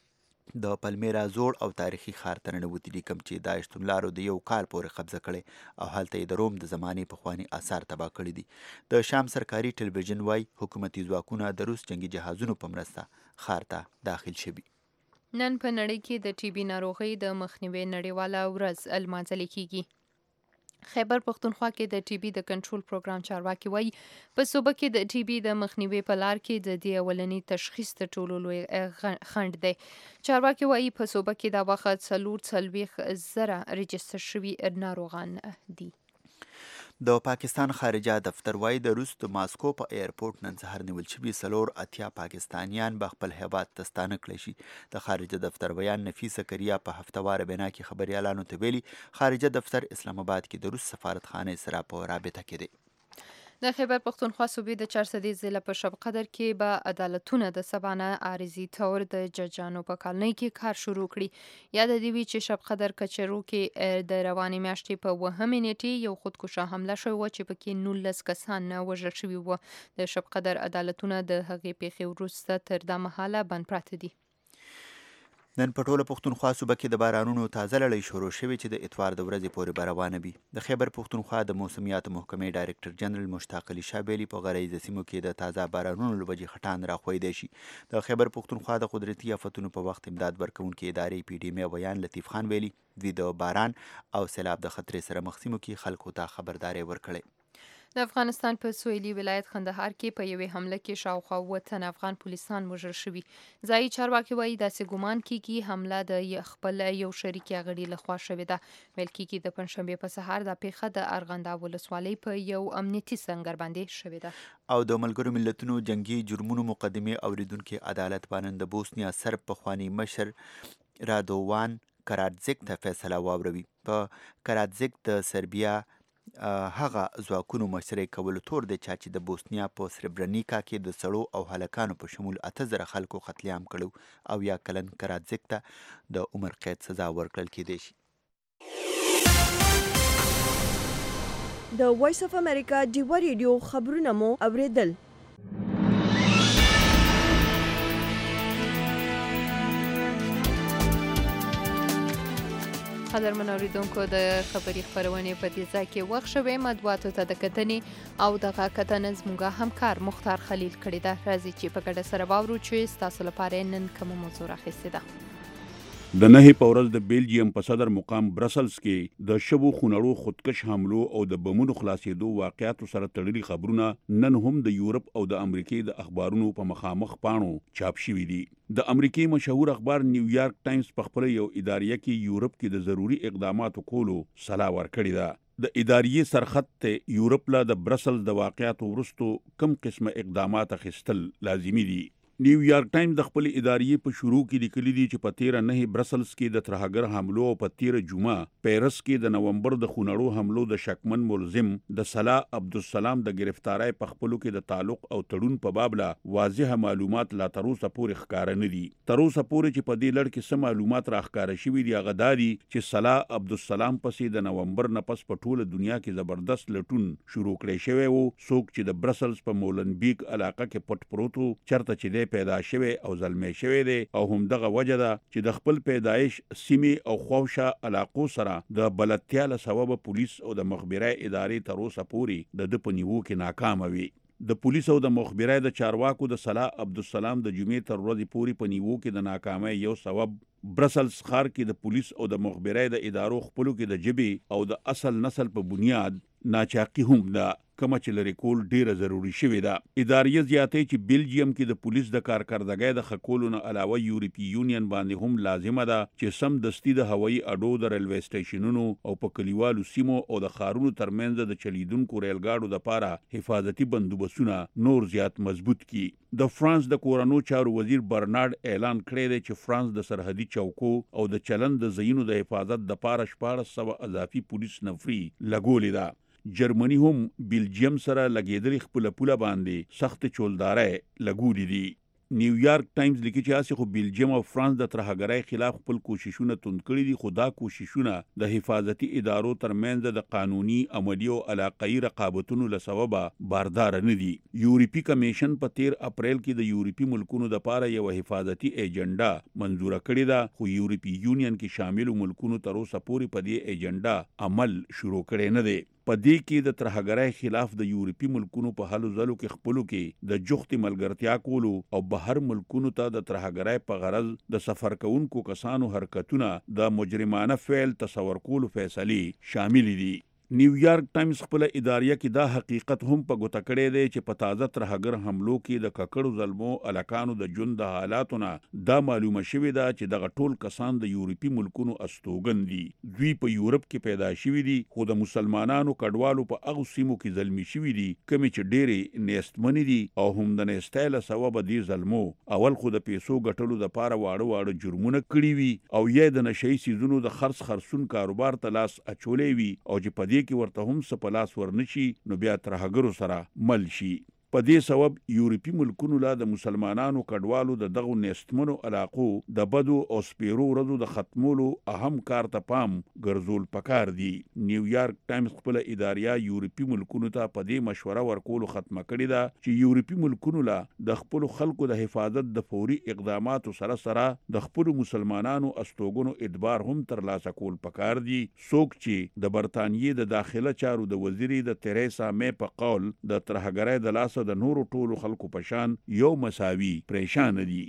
د پلمیرا زوړ او تاریخي ښار ته ننوتي دي کوم چې داعش توندلارو د یو کال پورې قبضه کړی او هلته یې د روم د زمانې پخواني آثار تباه کړي دي. د شام سرکاري ټلویزیون وايي حکومتي ځواکونه د روس جنگي جهازونو په مرسته ښار ته داخل شوي. نن په نړۍ کې د ټي بي ناروغۍ د مخنیوي نړیواله ورځ لمانځل کیږي. خیبر پښتونخوا کې د ټي بي د کنټرول پروګرام چارواکي وایي په صوبه کې د ټي بي د مخنیوي په لار کې د دې اولنی تشخیص تر ټولو لوی خنډ دی. چارواکي وایي په صوبه کې د وخت څلور څلوېښت زره رجسټر شوي ناروغان دي. د پاکستان خارجه دفتر وايي د روس د ماسکو په ایرپورټ نن سهار نیول شوي څلور اتیا پاکستانیان به خپل هیواد ته ستانه کړی شي. د خارجه دفتر بیان نفیس زکریا په هفتواره بنا کې خبريالانو ته ویلي خارجه دفتر اسلام آباد کې د روس سفارتخانه سره په رابطه کې دی. د خیبر پښتونخوا صوبې د چارسدې ضلع په شب قدر کې به عدالتونه د سبانه عارضي تور د ججانو په کالنۍ کې کار شروع کړي. یاد دې وي چې شب قدر کچرو کې د روانې میاشتې په وهمې نیټې یو خودکشه حمله شوې وه چې پکې نولس کسان وژل شوي وو. د شب قدر عدالتونه د هغې پیښې وروسته تر دا مهاله بند پراته دي. نن په ټوله پښتونخوا صوبه کې د بارانونو تازه لړۍ شروع شوې چې د اتوار د ورځې پورې به روانه وي. د خیبر پښتونخوا د موسمیاتو محکمې ډایرکټر جنرال مشتاق علي شاه بیلي په غرایزه سیمو کې د تازه بارانونو له وجې خټان راخویدی شي. د خیبر پښتونخوا د قدرتي آفتونو په وخت امداد ورکوونکې ادارې پی ډي م ویان لطیف خان ویلي دوی د باران او سیلاب د خطرې سره مخ سیمو کې خلکو ته خبرداری ورکړی. د افغانستان په سویلي ولایت خندهار کې په یوې حمله کې شاوخوا اووه تن افغان پولیسان وژل شوي. ځایي چارواکي وایي داسې ګمان کېږي حمله د خپل یو شریکي غړي لخوا شوې ده. ویل کېږي د پنجشنبې په سهار دا پیښه د ارغنداب ولسوالۍ په یو امنیتي سنګر باندې شوې ده. او د ملګرو ملتونو جنگي جرمونو مقدمې اوریدونکي عدالت باندې د بوسنیا سرب پخوانی مشر رادوان کراتزیک ته فیصله واوروي. په کراتزیک د سربیا هغه ځواکونو مشرۍ کولو تور دی چا چې د بوسنیا په سربرنیکا کې د سړو او هلکانو په شمول اته زره خلکو قتل عام کړو او یا کلن کراتزیک ته د عمر قید سزا ورکړل کېدی شي. د وایس اف امریکا ډیوه ریډیو خبرونه مو اوریدل. قدرمن اوریدونکو د خبري خبرونې په دې ځای کې وخت شوی مطبوعاتو ته د کتنې او دغه کتنه زموږ همکار مختار خلیل کړې ده. راځي چې په ګډه سره واورو چې ستاسو لپاره نن کومه موضوع راخیستې ده. د نهې په ورځ د بیلجیم په صدر مقام برسلز کې د شبو خونړو خودکش حملو او د بمونو خلاصېدو واقعاتو سره تړلي خبرونه نن هم د یورپ او د امریکې د اخبارونو په مخامخ پاڼو چاپ شوي دي. د امریکې مشهور اخبار نیویارک ټایمز په خپل یو اداریه کې یورپ کې د ضروري اقداماتو کولو صلاح ورکړې ده. د اداریې سرخط ته یورپ لا د برسلز د واقعاتو وروستو کم قسمه اقدامات اخیستل لازمي دي. نیویارک ټایمز د خپل ادارې په شروع کې لیکلي دي چې په تیره نهې برسلز کې د ترهګر حملو او په تیره جمعه پیرس کې د نومبر د خونړو حملو د شکمن ملزم د صلاح عبدالسلام د گرفتارۍ په خپلو کې د تعلق او تړون په باب لا واضح معلومات لا تر اوسه پورې ښکاره نه دي. تر اوسه پورې چې په دې لړ کې څه معلومات راښکاره شوي دي هغه دا دي چې صلاح عبدالسلام پسې د نومبر نه پس په ټوله دنیا کې زبردست لټون شروع کړی شوی و. څوک چې د برسلز په مولنبیک علاقه کې پټ پروت و چرته چې دی پیدا شوی او زلمی شوی دی او همدغه وجه ده چې د خپل پیدایش سیمې او خوښه علاقو سره د بلدتیا له سببه پولیس او د مخبرۍ ادارې تر اوسه پورې د ده په نیوو کې ناکامه وي. د پولیس او د مخبرۍ د چارواکو د صلاح عبدالسلام د جمعې تر ورځې پورې په نیوو کې د ناکامۍ یو سبب برسلز ښار کې د پولیس او د مخبرۍ د ادارو خپلو کې د ژبې او د اصل نسل په بنیاد ناچاقي هم ده کومه چې لرې کول ډیره ضروري شوې ده. اداریه زیاتې چې بیلجیم کې د پولیس د کارکردګۍ د ښه کولو نه علاوه یورپي یونین باندې هم لازمه ده چې سم دستي د هوایي اډو د ریلوے سټیشنونو او په کلیوالو سیمو او د ښارونو ترمنځ د چلیدونکو ریلګاډو دپاره حفاظتي بندوبستونه نور زیات مضبوط کړي. د فرانس د کورنو چارو وزیر برنارد اعلان کړی دی چې فرانس د سرحدي چوکو او د چلند د ځایونو د حفاظت دپاره شپاړس سوه اضافي پولیس نفري لګولې ده. جرمني هم بیلجیم سره لګېدلې خپله پوله باندې سخت چولدارۍ لګولې دي. نیویارک ټایمز لیکي چې هسې خو بیلجیم او فرانس د ترهګرۍ خلاف خپل کوششونه توند کړي دي خو دا کوششونه د حفاظتي ادارو ترمنځ د قانوني عملي او علاقایي رقابتونو له سببه بارداره نه دي. یورپي کمیشن په تیر اپریل کې د یورپي ملکونو دپاره یوه حفاظتي ایجنډا منظوره کړې ده خو یورپي یونین کې شاملو ملکونو تر اوسه پورې په دې ایجنډا عمل شروع کړی نه دی. په دې کې د ترهګرۍ خلاف د یورپي ملکونو په هلو ځلو کې خپلو کې د جختې ملګرتیا کولو او بهر ملکونو ته د ترهګرۍ په غرض د سفر کوونکو کسانو حرکتونه د مجرمانه فعل تصور کولو فیصلې شامل دي. نیویارک ټایمز خپل اداریه کې دا حقیقت هم په ګوته کړی دی چې په تازه ترهګر حملو کې د ککړو ظلمو الکانو د ژوند د حالاتونه دا معلومه شوې ده چې دغه ټول کسان د یورپي ملکونو استوګن دي. دوی په یورپ کې پیدا شوي دي خو د مسلمانانو کډوالو په هغو سیمو کې زلمي شوي دي کومې چې ډېرې نیستمنې دي او هم د نیستۍ له سببه دې ظلمو اول خو د پیسو ګټلو دپاره واړه واړه جرمونه کړي وي او یا د نشهیي څیزونو د خرڅ خرڅون کاروبار ته لاس اچولی وي او چې په دې دې کې ورته هم څه په لاس ورنشي نو بیا ترهګرو سره مل شي. په دې سبب یورپي ملکونو لا د مسلمانانو کډوالو د دغو نیستمنو علاقو د بدو او سپیرو ورځو د ختمولو اهم کار ته پام ګرځول پکار دی. نیویارک ټایمز خپل اداریا یورپي ملکونو ته په دې مشوره ورکول ختمه کړې ده چې یورپي ملکونو لا د خپل خلکو د حفاظت د فوري اقداماتو سره سره د خپل مسلمانانو استوګنو ادبار هم ترلاسه کول پکار دی. څوک چې د برتانیې د داخله چارو د وزیرې د تریسا مې په قول د ترهګرۍ د لاس د نورو ټولو خلکو په شان یو مساوي پریشان دي.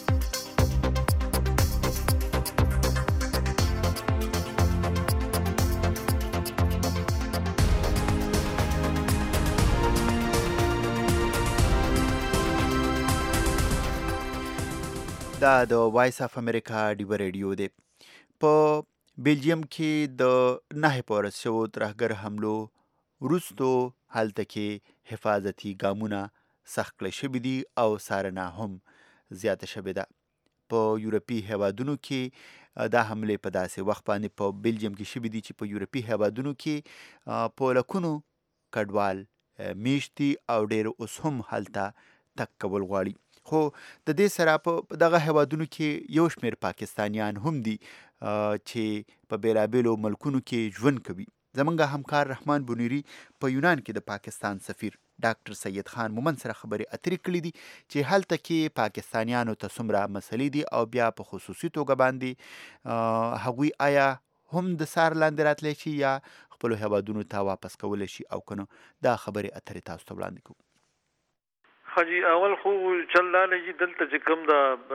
دا د وایس اف امریکا ډیو ریډیو دی. په بلجیم کې د نهه پورس شو ترهګر حملو وروستو هلته کې حفاظتي ګامونه سخت کړل شوي دي او څارنه هم زیاته شوې ده. په یورپي هیوادونو کې دا حملې په داسې وخت باندې په بلجیم کې شوي دي چې په یورپي هیوادونو کې په لکونو کډوال میشت دي او ډېر اوس هم هلته تګ کول غواړي. خو د دې سره په دغه هیوادونو کې یو شمېر پاکستانیان هم دي چې په بېلابېلو ملکونو کې ژوند کوي. زمونږ همکار رحمان بنيري په یونان کې د پاکستان سفیر ډاکټر سید خان مومند سره خبرې اترې کړې دي چې هلته کې پاکستانیانو ته څومره مسلې دي او بیا په خصوصي توګه باندې هغوی آیا هم د سار لاندې راتلی شي یا خپلو هیوادونو ته واپس کولی شي او که نه. دا خبرې اترې تاسو ته وړاندې کوو. حاجی اول خو چل لاله چې دلته چې کوم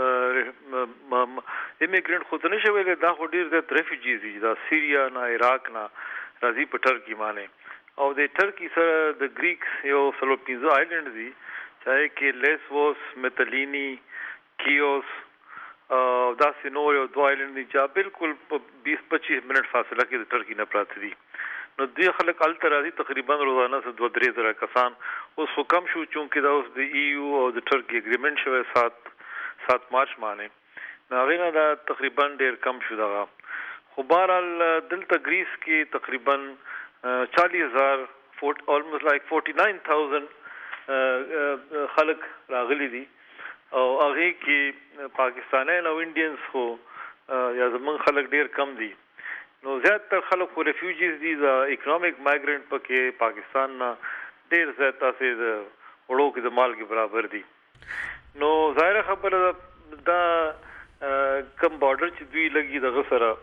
دا ایمیګرنټ خو ته نشي ویلی، دا خو ډېر د ریفیوجیز دي، دا سیریا نه عراق نه راځي په ټرکي باندې. او د ټرکي سره د گریکس یو سلو پنځه آیلینډ دي چاہے کې لیسوس، میتلینی، کیوس او داسې نور یو دوه آیلینډ دي چې بالکل په بیس پچیس منټ فاصله کې د ټرکي نه پراته دي. نو دوی خلک هلته راځي تقریبا روزانه څه دوه درې زره کسان. اوس خو کم شو چونکې دا اوس د ای یو او د ټرکي اګریمنټ شوی سات سات مارچ باندې، نو هغې نه دا تقریبا ډېر کم شو دغه. خو بهرحال دلته گریس کې تقریبا چالیس هزار آلموسٹ لایک فورٹی نائن تھاؤزنڈ خلق راغلی دي او هغې کې پاکستانیان او انډینز خو یا زمونږ خلق ډېر کم دي. نو زیاتره خلق خو ریفیوجیز دي، د اکنامک مایګرنټ پکې پاکستان نه ډېر زیات تاسې د وړو کې د مالګې برابر دي. نو ظاهره خبره دا کم بارډر چې دوی لګي دغه سره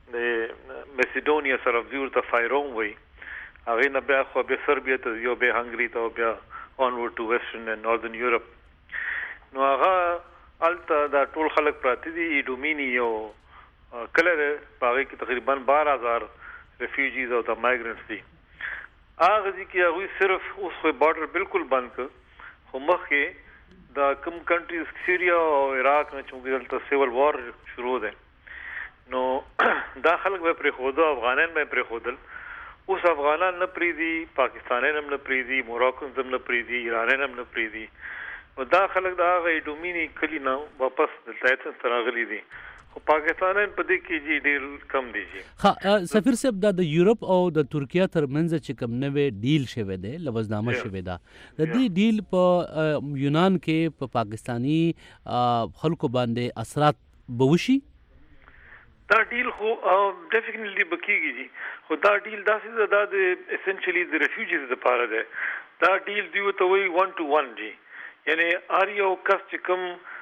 د میسیډونیا سره دوی ورته فایروم وایي، هغې نه بیا خو بیا سربیا ته یو بیا هنګري ته او بیا آنورډ ټو ویسټرن اینډ ناردن یورپ. نو هغه هلته دا ټول خلک پراته دي. ایډومیني یو کلی دی، په هغې کې تقریبا بارہ هزار ریفیوجیز او د مایګرنټس دي. هغه ځای کې هغوی صرف اوس خو بارډر بالکل بند کړ، خو مخکې دا کوم کنټریز سیریا او عراق نه چونکې دلته سیول وار شروع دی، نو دا خلک به پرېښودو، افغانان به یې پرېښودل. اوس افغانان نه پرېږدي، پاکستانیان هم نه پرېږدي، موراکونز هم نه پرېږدي، ایرانیان هم نه پرېږدي. نو دا خلک د هغه ایډومیني کلي نه واپس دلته ایتنس ته راغلي دي. خو پاکستانیان په دې کې جي ډېر کم دي. جي ښه سفیر صاحب، دا د یورپ او د ترکیه ترمنځ چې کوم نوی ډیل شوی دی، لوزنامه شوې ده، د دې ډیل په یونان کې په پاکستاني خلکو باندې اثرات به وشي؟ دا ډیل خو ډیفینیټلی به کېږي جي، خو دا ډیل داسې ده، دا د اسنشلی د ریفیوجیز دپاره دی. دا ډیل دوی ورته وایي ون ټو ون جي، یعنی هر یو کس چې کوم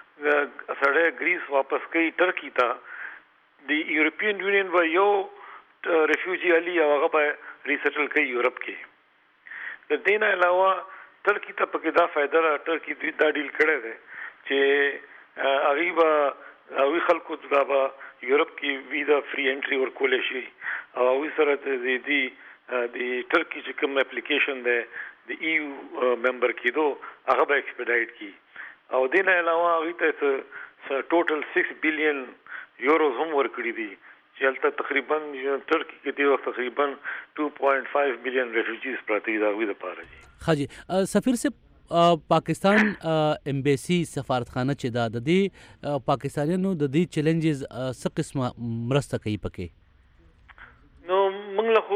سړی ګریس واپس کوي ټرکي ته، د یورپین یونین به یو ریفیوجي علي او هغه به ریسیټل کوي یورپ کې. د دې نه علاوه ټرکي ته پکې دا فایده ده، ټرکي دوی دا ډیل کړی دی چې هغوی به هغوی خلکو ته دا به یورپ کې ویزا فری انټري ورکولی شي او هغوی سره د دې د ټرکي چې کوم اپلیکیشن دی د ای یو ممبر کېدو هغه به ایکسپیډایټ کړي. او دې نه علاوه هغوی ته څه ټوټل سکس بلین یوروز هم ورکړي دي چې هلته تقریبا ټرکي کې دې وخت تقریبا ټو پوینټ فایو بلین ریفیوجیز پراته دي د هغوی دپاره. ښه جي سفیر صاحب، پاکستان امبیسي سفارتخانه چې دا د دې پاکستانیانو د دې چیلنجز څه قسمه مرسته کوي پکې؟ نو موږ له خو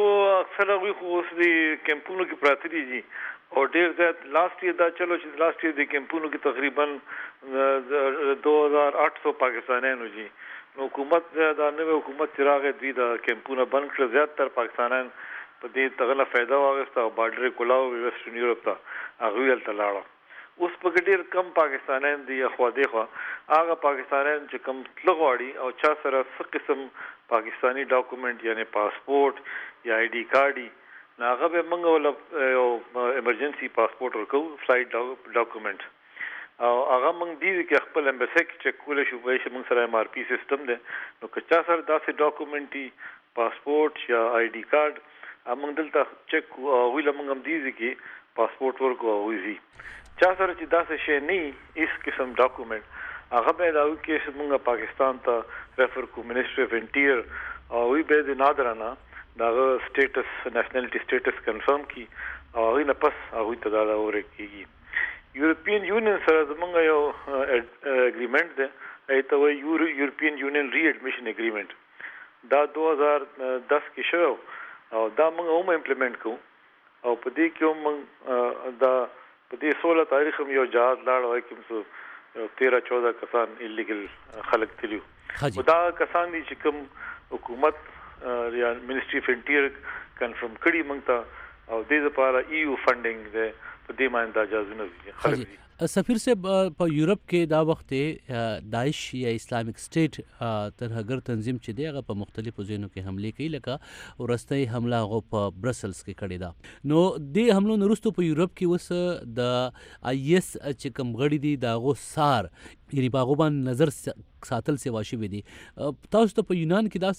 مسله وي خو اوس د کیمپونو کې پراته دي او ډیر زیات لاست ایئر دا چلو چې لاست ایئر د کیمپونو کې تقریبا دو هزار آٹھ سو پاکستانیانو جی نو حکومت دا نوې حکومت چې راغی دوی د کیمپونه بند کړل، زیاتره پاکستانیان په دې تغله فایده واغسته او بارډر کولاو ویسټرن یورپ ته هغوی هلته لاړه. اوس په ډېر کم پاکستانیان دي خوا دېخوا هغه پاکستانیان چې کم تله غواړي او چا سره څه قسم پاکستانی ډاکومنټ یعنی پاسپورټ یا آی ډي کارډ وي نو هغه به موږ ولا یو ایمرجنسي پاسپورټ ورکوو فلایټ ډاکومنټ او هغه موږ دې کې خپل امبیسي کې چک کولی شو به چې موږ سره ایم آر پی سیستم دی نو که چا سره داسې ډاکومنټ وي پاسپورټ یا آی ډي کارډ موږ دلته چک کوو او هغوی له موږ هم دې کې پاسپورټ ورکوو او هغوی ځي. چا سره چې داسې شی نه وي هېڅ قسم ډاکومنټ هغه به د هغوی کې موږ پاکستان ته ریفر کوو منسټري اف انټیر او هغوی به د نادرانه دغه سټیټس نېشنلټي سټیټس کنفرم کی او هغوی نه پس هغوی ته دا ورکړل کېږي. یورپین یونین سره زموږ یو اګریمنټ دی هغې ته وایي یورپین یونین ری ایډمیشن اګریمنټ دا دو هزار دس کې شوی او دا موږ هم امپلیمنټ کوو او په دې کې هم موږ دا په دې سوله تاریخ هم یو جهاز لاړ وایي کوم څه تیرہ چودہ کسان ایلیګل خلک تلي وو دا کسان دي چې کوم حکومت یا منسټري اف انټیر کنفرم کړي موږ ته او دې لپاره ای یو فنډینګ دی په دې باندې دا اجازه نه خلک دي. سفیر صاحب په یورپ کې دا وخت داعش یا اسلامیک سټیټ ترهګر تنظیم چې دی هغه په مختلفو ځایونو کې حملې کوي لکه وروستۍ حمله هغه په برسلز کې کړې ده نو دې حملو نه وروسته په یورپ کې اوس د آی ایس چې کوم غړي دي د هغو سار یعنې په هغو باندې نظر ساتل سوا شوي دي. تاسو ته په یونان کې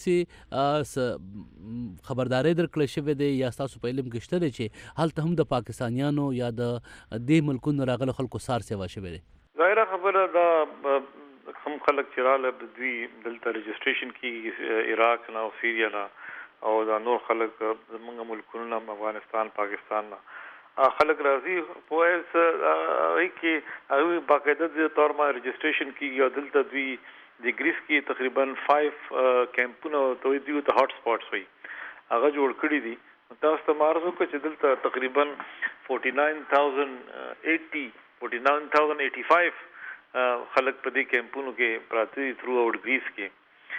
داسې خبرداری درکړی شوی دی یا ستاسو په علم کې شته دی چې هلته هم د پاکستانیانو یا د دې ملکونو راغلو خلکو سار سوا شوی دی؟ ظاهره خبره دا هم خلک چې راغله دوی دلته رجسټریشن کېږي عراق نه او سیریا نه او دا نور خلک زموږ ملکونو نه افغانستان پاکستان نه خلک راځي په هغې کې هغوی باقاعده د طور باندې رجسټریشن کېږي او دلته دوی د ګریس کې تقریبا فایو کیمپونه ته وایي دوی ته هاټ سپاټس وایي هغه جوړ کړي دي. تاسو ته معرض وکړه چې دلته تقریبا فورټي ناین تھاؤزنډ ایټي فورټي ناین تھاؤزنډ ایټي فایو خلک په دې کیمپونو کې پراته دي تھرو آوټ ګریس کې.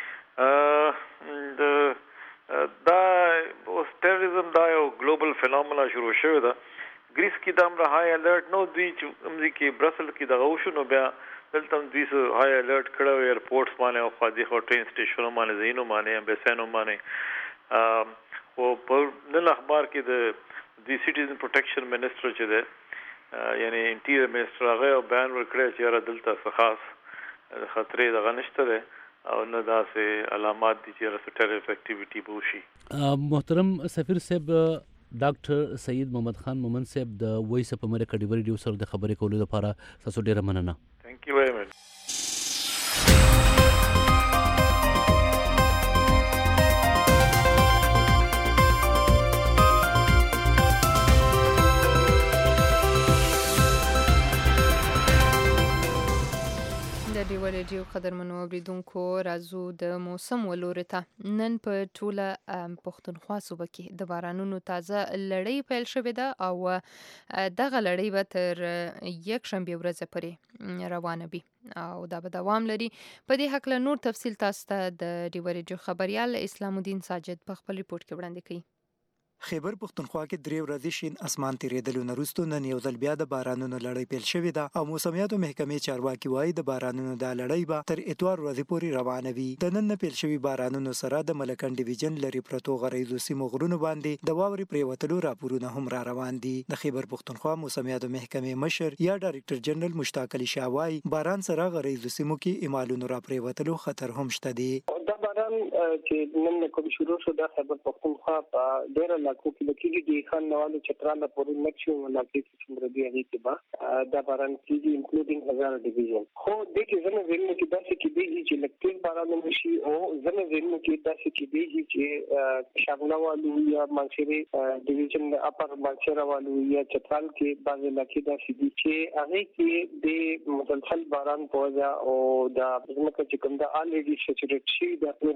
دا اوس ټیرریزم دا یو ګلوبل فینومنا شروع شوی ده. ګریس کې دا همره های الرټ نو دوی چې همدې کې برسل کې دغه وشو نو بیا دلته هم دوی څه های الرټ کړی و ایرپورټس باندې او خوا دېخوا ټرین سټیشنو باندې ځایونو باندې امبیسیانو باندې خو په نن اخبار کې د دوی سټیزن پروټیکشن منسټر چې دی یعنی انټیریر منسټر هغه یو بیان ورکړی چې یاره دلته څه خاص خطرې دغه نشته دی او نه داسې علامات دي چې یاره څه ټیرریسټ اکټیویټي به وشي. محترم سفیر صاحب ډاکټر سید محمد خان مومند صاحب د وایس اف امریکا ډیوری ریډیو سره د خبرې کولو لپاره تاسو ډیره مننه. ثانک یو ویری مچ. ډیو ریډیو قدرمنو اوریدونکو راځو د موسم ولورې ته. نن په ټوله پښتونخوا صوبه کې د بارانونو تازه لړۍ پیل شوې ده او دغه لړۍ به تر یکشنبې ورځې پورې روانه وي او دا به دوام لري. په دې هکله نور تفصیل تاسو ته د ډیو ریډیو خبریال اسلام الدین ساجد په خپل ریپورت کې وړاندې کوي. خیبر پښتونخوا کې درې ورځې شین اسمان تیریدلو نه وروسته نن یو ځل بیا د بارانونو لړۍ پیل شوې ده او موسمیاتو محکمې چارواکي وایي د بارانونو دا لړۍ به تر اتوار ورځې پورې روانه وي. د نن نه پیل شوي بارانونو سره د ملکن ډیویژن لرې پرتو غریزو سیمو غرونو باندې د واورې پریوتلو راپورونه هم را روان دي. د خیبر پښتونخوا موسمیاتو محکمې مشر یا ډایرکټر جنرال مشتاق علي شاه وایي باران سره غریزو سیمو کې ایمالونو را پریوتلو خطر هم شته دي. دا باران چې نن کوم شروع شو د خیبر پښتونخوا په ډېر علاقو کې لکه د خان نوالو چترال پورې مکسیمم علاقې چې څومره دی هغه کې با دا باران کېږي انکلودینګ هزار ډیویژن. خو د کې زموږ زموږ کې داسې کې دی چې لکه باران نشي او زموږ زموږ کې داسې کې دی چې شاملوالو یا منشري ډیویژن اپر منشراوالو یا چترال کې بعض علاقې داسې دي چې هغه کې د مسلسل باران په وجه او د زموږ چې کوم د الریډي سچریټ شي د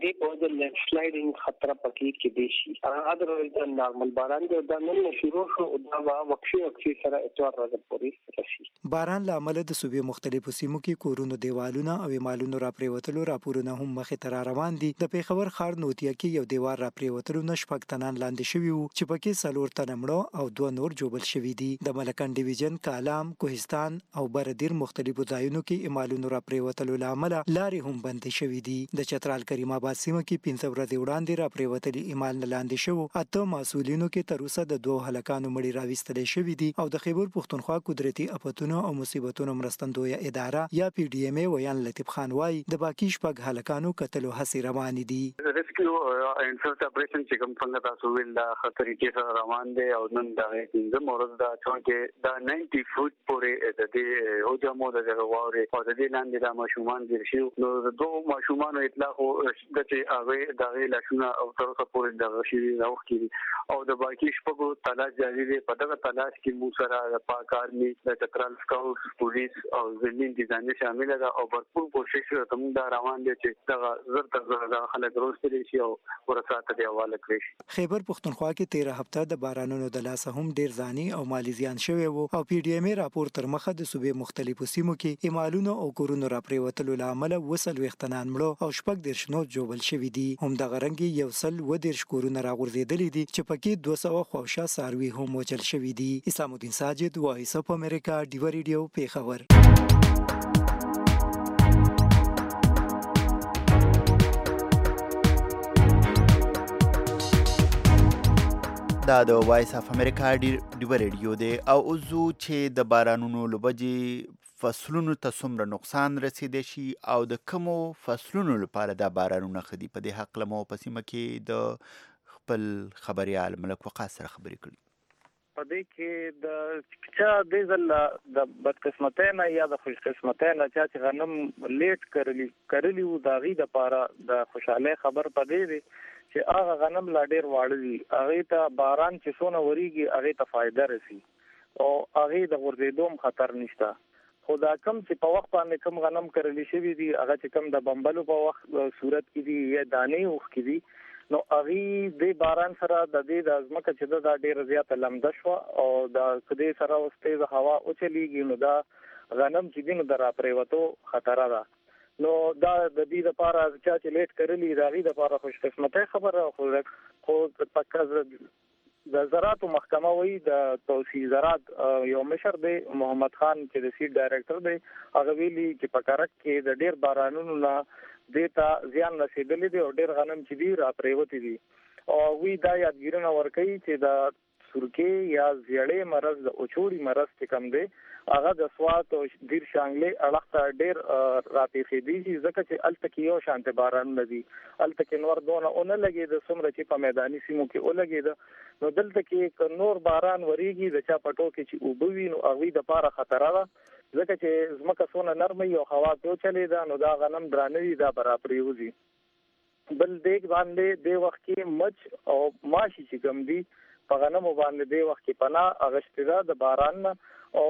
دې په د لینډ سلایډینګ خطر پکې کې دي شي اذروايز د نارمل باران د نن شروع شو دا وقفي وقفي سره اتوار راځي پوری راشي. باران لامل د صوبې مختلفو سیمو کې کورونو دیوالونه او مالونو را پریوتلو راپورونه هم مخې ته روان دي. د پیښور ښار نوتیا کې یو دیوال را پریوتلو نشپک تنان لاندې شوی وو چې پکې څلور تنه مړه او دوه نور جوبل شوي دي. د ملکن ډیویژن، کالام، کوهستان او بردیر مختلفو ځایونو کې مالونو را پریوتلو لامل لارې هم بندې شوي دي. د چترال کریم آباد سیمه کې پنځه ورځې وړاندې را پریوتلي ایمال نه لاندې شو. اته مسؤلینو کې تر اوسه د دوه هلکانو مړي راوستل شوي دي او د خیبر پښتونخوا قدرتي اپتونو او مصیبتونو مرستندویه اداره یا پی ډی ایم ای ویان لطیف خان وای د باقی شپږ هلکانو قتل او هڅې روان دي. ریسکیو ان سرچ اپریشن چې کوم څنګه تاسو ویل دا خطرې کې روان دي او نن دا د مورز دا چې دا نوي فوټ پورې د دې او جامو د غواړي او د دې لاندې د ماشومان دي شي نو د دوه ماشومان اطلاق د چې هغه د لاشونه او تر اوسه پورې د شي راوخ کیږي او د باقی شپږو تلاش جاری دی. په دغه تلاش کې مو سره د پاک آرمي د چترال سکاوټ پولیس او زمين ډیزاین شامل ده او برپور کوشش کوم دا روان دي چې دغه زر تر زر خلک روستري شي او ورساته دی حواله کړی شي. خیبر پښتونخوا کې تیره هفته د بارانونو د لاسه هم ډیر ځاني او مالی زیان شوی وو او پی ډی ایم ای راپور تر مخه د صوبې مختلفو سیمو کې ایمالونو او کورونو را پریوتلو لامل وسل وختنان مړو او شپږ دیرش نور جوبل شوی دي. هم د غرنګي یو سل و دیرش کورونه راغورځېدلې دي چې پکې دوه سوه خوښه ساروي هم وچل شوی دي. اسلام الدین ساجد، وایس اف امریکا، ډیو ریډیو، پیښور. دا د وایس اف امریکا ډیو ریډیو دی او اوزو چې د بارانونو لوبجې فصلونو ته څومره نقصان رسیدي شي او د کومو فصلونو لپاره دا بارانونه خدي په دې حق لمو په سیمه کې د خپل خبريال ملک وقاص سره خبرې کړي. په دې کې د چا د زل د بدقسمتۍ یا د خوش قسمتۍ نه چې غنم لیټ کړلی کړلی و دا غي د پاره د خوشاله خبر پدې دی چې هغه غنم لا ډیر واړوي هغه ته باران چې سونه وریږي هغه ته فائدہ رسي او هغه د ورزيدوم خطر نشته. خدا کم چې په وخت باندې کم غنم کړلی شوی دی هغه چې کم د بمبلو په وخت صورت کې دی یا دانې وخت کې دی نو اغي د باران سره د دې د ازمکه چې د ډیر زیات لمده شو او د کدي سره واستې هوا او چلیږي نو دا غنم چې دین د را پریوتو خطر ده. نو دا د دې لپاره چې لیټ کړلی دا غي د لپاره خوش قسمتۍ خبره خو خو پکې د زراعت محکمه وی د توسيع زراعت یو مشر دی محمد خان چې د سیټ ډایریکټر دی هغه ویلي چې پکارک کې د ډیر بارانونو نه دیتا زیان رسیدلې دي او ډیر غنم چې دی را پریوتی دي او وی دا یادګیرونه ورکړي چې د سرکې یا زیړې مرز د اوچوړي مرز چې کم دی هغه د سوات او ډیر شانګلې اړخته ډیر راپېښې دي ځکه چې الته کې یو شانته باران ندي الته کې نور دونه اون لګي د سمره چې په میداني سیمو کې او لګي د نو دلته کې نور باران وریږي د چا پټو کې چې او بوي نو هغه د پاره خطر ده ځکه چې زمکه سونه نرمي او هوا ته چلی دا نو دا غنم درانوي دا برابرې وځي. بل دیګ باندې د وخت کې مچ او ماشي چې کم دي په غنمو باندې د وخت کې پناه اغشتدا د باران او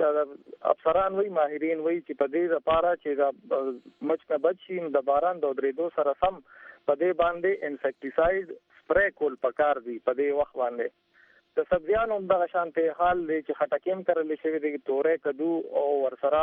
افسران وی ماهرین وی چې په دې لپاره چې د مچ نه بچي د باران د درېدو سره سم په دې باندې انسیکټیساید سپری کول پکار دی په دې وخت باندې. د سبزیانو هم دغه شانته حال دی چې خټکیم کړل شوی دی تورې کدو او ورسره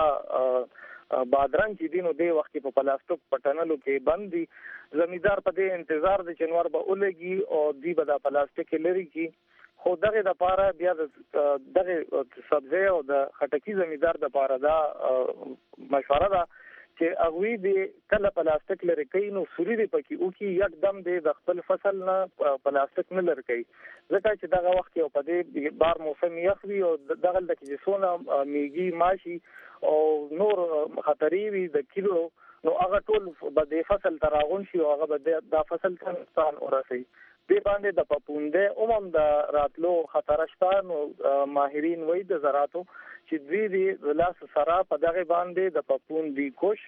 بادرنګ چې دینو دی وخت په پلاستیک پټنلو کې بندي زمیدار په دې انتظار د جنور به اولګي او دی به د پلاستیک لري کی خو دغه د پاره بیا دغه سبزی او د خټکی زمیدار د پاره دا مشوره ده چې اغوی دی کله پلاستیک لري کوي نو سوري دی پکې او کې یکدم دی د خپل فصل نه پلاستیک نه لري کوي ځکه چې دغه وخت یو په دې بار موسم یخوي او دغه د کې سونه میږي ماشي او نور خطرې وي د کیلو نو هغه ټول به د فصل تراغون شي او هغه به د فصل ته نقصان ورسي. دې باندې د پپونده اومم د راتلو خطر شته نو ماهرین وایي د زراعتو چې دوی د لاس سره په دغه باندې د پپوندي کوش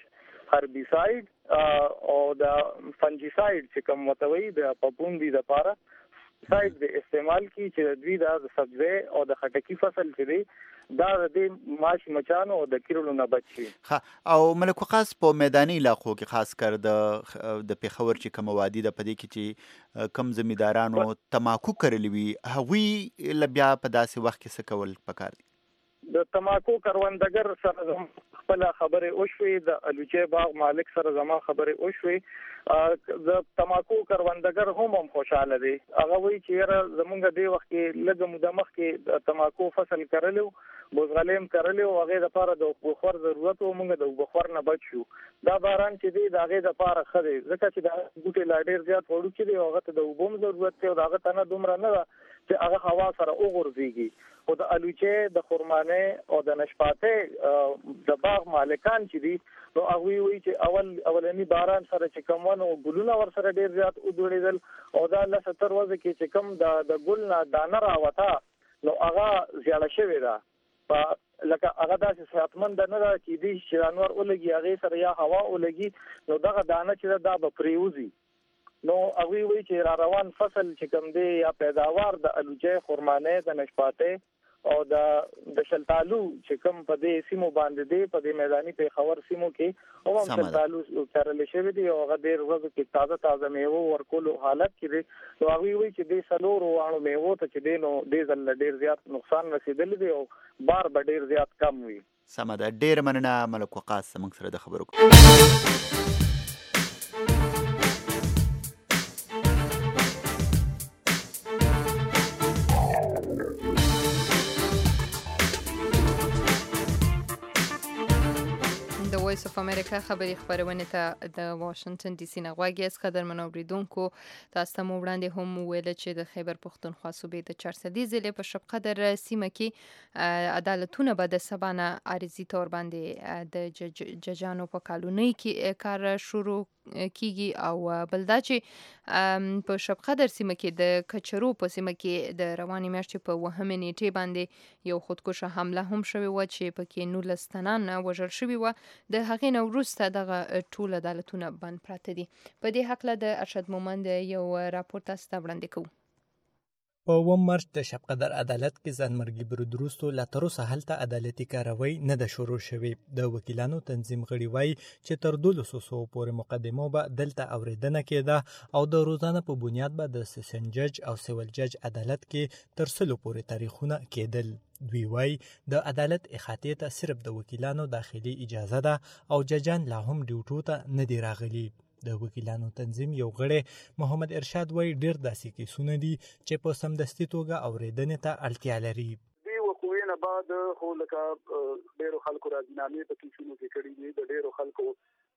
هربیساید او د فنجیساید چې کوم متوي د پپوندي د لپاره ساید د استعمال کی چې دوی د سبزی او د خټکی فصل چې دی دا د ماش مچانو او د کیرلو نه بچي. او ملک وقاص په میداني علاقو کې خاص کر د د پیښور چې کوم وادي د پدې کې چې کم زمیدارانو تماکو کړلی وي هغوی لبیا په داسې وخت کې څه کول پکار دي؟ د تماکو کروندګر سره خپل خبره وشوي، د الوچې باغ مالک سره زما خبره وشوي. د تماکو کروندګر هم هم خوشاله دي. هغه وایي چې زمونږ د وخت کې لږ موده مخکې د تماکو فصل کړلو، بوزغلیم کړلو، هغه د لپاره د بخور ضرورت و، موږ د بخور نه بچ شو. دا باران چې دی د هغه د لپاره ښه دی ځکه چې دا بوټي لا ډیر زیات وړو کې دی، هغه ته د اوبو ضرورت دی او هغه ته نه دومره نه ده چې هغه هوا سره وغورځيږي. او د الوچې، د خرمانه او د نشپاتې د باغ مالکان چې دي نو هغه وی چې اول اولنی باران سره چې کومونو ګلونه ور سره ډیر زیات ودوړېدل او دا له ستر ورځې کې چې کوم د د ګل نه دانه راوته نو هغه زیاله شوې ده. په لکه هغه داسې صحتمند نه ده چې دې چې انور ولګي هغه سره یا هوا ولګي نو دغه دانه چې دا به پریوزي. نو هغه وی چې را روان فصل چې کوم دی یا پیداوار د الوچې، خرمانه، د نشپاتې او د د شلتالو چې کوم په دې سیمو باندې دی په دې میداني پیښور سیمو کې او هم شلتالو کرل شوی دی او هغه ډیر ورځې کې تازه تازه میوه ورکول حالت کې دی. نو هغه وی چې دې سلور وانه میوه ته چې دی نو دې ځل ډیر زیات نقصان رسیدل دی او بار به ډیر زیات کم وي. سمه ده، ډیر مننه ملک وقاص موږ سره د خبرو کوو. وایس اف امریکا خبری خبرونه ته د واشنگټن ډي سي نه غواګي اس قدر منوریدونکو تاسو ته مو وړاندې هم ویل چې د خیبر پختونخوا صوبې د چارسدي ضلع په شپ قدر سیمه کې عدالتونه به د سبانه عارضی تور باندې د ججانو په کالونی کې کار شروع کیږي او بلدا چې په شپ قدر سیمه کې د کچرو په سیمه کې د رواني میاشتې په وهمه نیټه باندې یو خودکشه حمله هم شوې و چې پکې نولس تنان وژل شوي و. د هغې نه وروسته دغه ټول عدالتونه بند پراته دي. په دې هکله د ارشد مومند یو راپور تاسو ته وړاندې کوو. په اووم مارچ د شب قدر عدالت کې ځانمرګي برودروستو لا تر اوسه هلته عدالتي کاروي نه ده شروع شوې. د وکیلانو تنظیم غړي وایي چې تر دولسو سوو پورې مقدمو به دلته اورېدنه کېده او د روزانه په بنیاد به د سیشن جج او سیول جج عدالت کې تر سلو پورې تاریخونه کېدل. دوی وایي د عدالت احاطې ته صرف د وکیلانو داخلي اجازه ده او ججان لا هم ډیوټو ته نه دي راغلي. د وکیلانو تنظیم یو غړی محمد ارشاد وایي ډیر داسې کیسونه دي چې په سمدستي توګه اورېدنې ته اړتیا لري. دې وقوعې نه بعد خو لکه ډیرو خلکو راځنامې په کیسونو کې کړي دي، د ډیرو خلکو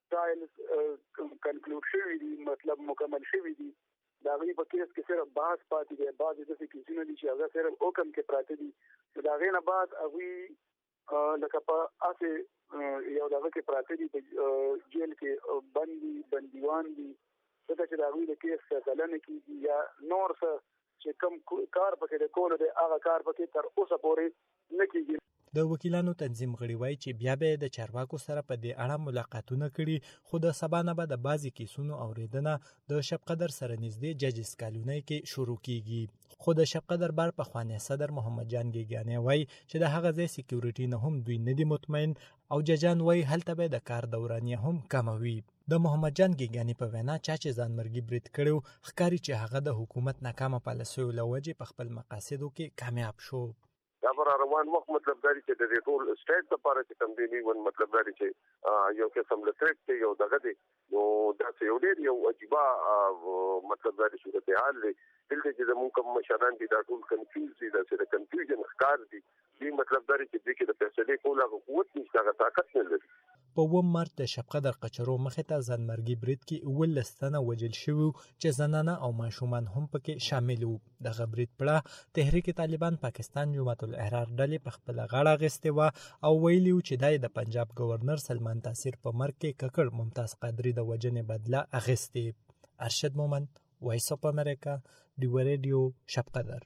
ټرایل کنکلود شوي دي، مطلب مکمل شوي دي. دا غي په کیس کې صرف بحث پاتې دی، بعضې داسې کیسونه دي چې هغه صرف حکم کې پراته دي. د هغې نه بعد هغوی لکه په هسې یو دغه کې پراته دي، په جیل کې بند دي، بندیوان دي، ځکه چې د هغوی د کیس فیصله نه کېږي یا نور څه چې کوم کار پکې د کولو دی هغه کار پکې تر اوسه پورې نه کېږي. د وکیلانو تنظیم غړي وایي چې بیا به د چارواکو سره په دې اړه ملاقاتونه کړي، خو د سبا نه به د بعضې کیسونو اورېدنه د شب قدر سره نږدې ججز کالونۍ کې شروع کیږي. خو د شب قدر بار پخوانی صدر محمد جان ګیګاني وایي چې د هغه ځای سکیورټي نه هم دوی نه دي مطمئن او ججان وایي هلته به د کار دورانیه هم کمه وي. د محمد جان ګیګاني په وینا چا چې ځانمرګي برید کړی ښکاري چې هغه د حکومت ناکامه پالیسیو له وجې په خپل مقاصدو کې کامیاب شو. دا پر روان وخت مطلب دا چې د دې ټول سټیټ لپاره چې کوم دی نیون مطلب دا چې یو قسم له تریک ته یو دغه دی نو دا یو ډېر یو عجیبه مطلب دا چې صورت حال دی دلته چې زموږ کوم مشران دي دا ټول کنفیوز دي دا چې د کنفیوژن ښکار دي دې مطلب دا چې دې کې د فیصلې کول هغه قوت نشته هغه طاقت نه لري. په اووم مارچ د شب قدر قچرو مخې ته ځانمرګي برید کې اوولس تنه وژل شوي چې زنانه او ماشومان هم پکې شامل وو. دغه برید پړه تحریک طالبان پاکستان جماعت الاحرار ډلې په خپله غاړه اخیستې وه او ویلي وو چې دا یې د پنجاب گورنر سلمان تاثیر په مرګ کې ککړ ممتاز قادري د وژنې بدله اخیستې. ارشد مومند، وایس اف امریکا، ډیو ریډیو، شب قدر.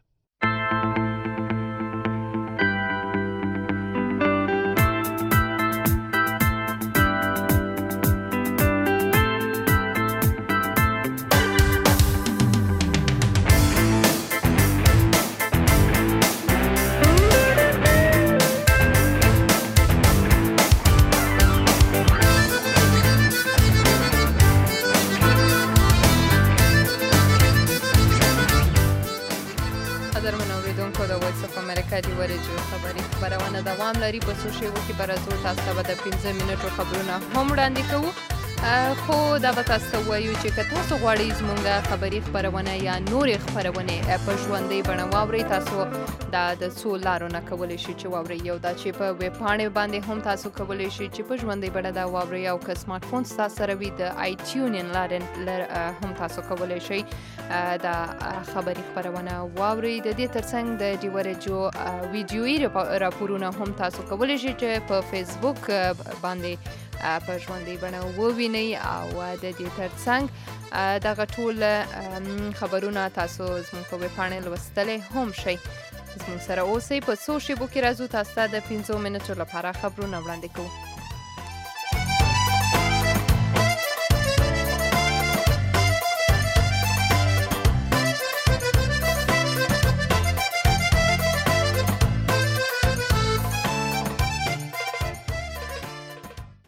دوام لري. په څو شیبو کې به راځو تاسو ته به د پنځه منټو خبرونه هم وړاندې کوو، خو دا به تاسو ته وایو چې که تاسو غواړئ زموږ خبري خپرونه یا نورې خپرونې په ژوندۍ بڼه واورئ، تاسو دا د څو لارو نه کولی شئ چې واورئ. یو دا چې په ویب پاڼې باندې هم تاسو کولی شئ چې په ژوندۍ بڼه دا واورئ، او که سمارټ فون ستاسو سره وي د آی ټیونین لارې هم تاسو کولی شئ دا خبري خپرونه واورئ. د دې ترڅنګ د ډیوه رادیو ویډیویي راپورونه هم تاسو کولی شئ چې په فیسبوک باندې په ژوندۍ بڼه ووینئ، او د دې ترڅنګ دغه ټول خبرونه تاسو زموږ په ویب پاڼې لوستلی هم شئ. زموږ سره اوسئ، په څو شیبو کې راځو تاسو ته د پنځو منټو لپاره خبرونه وړاندې کوو.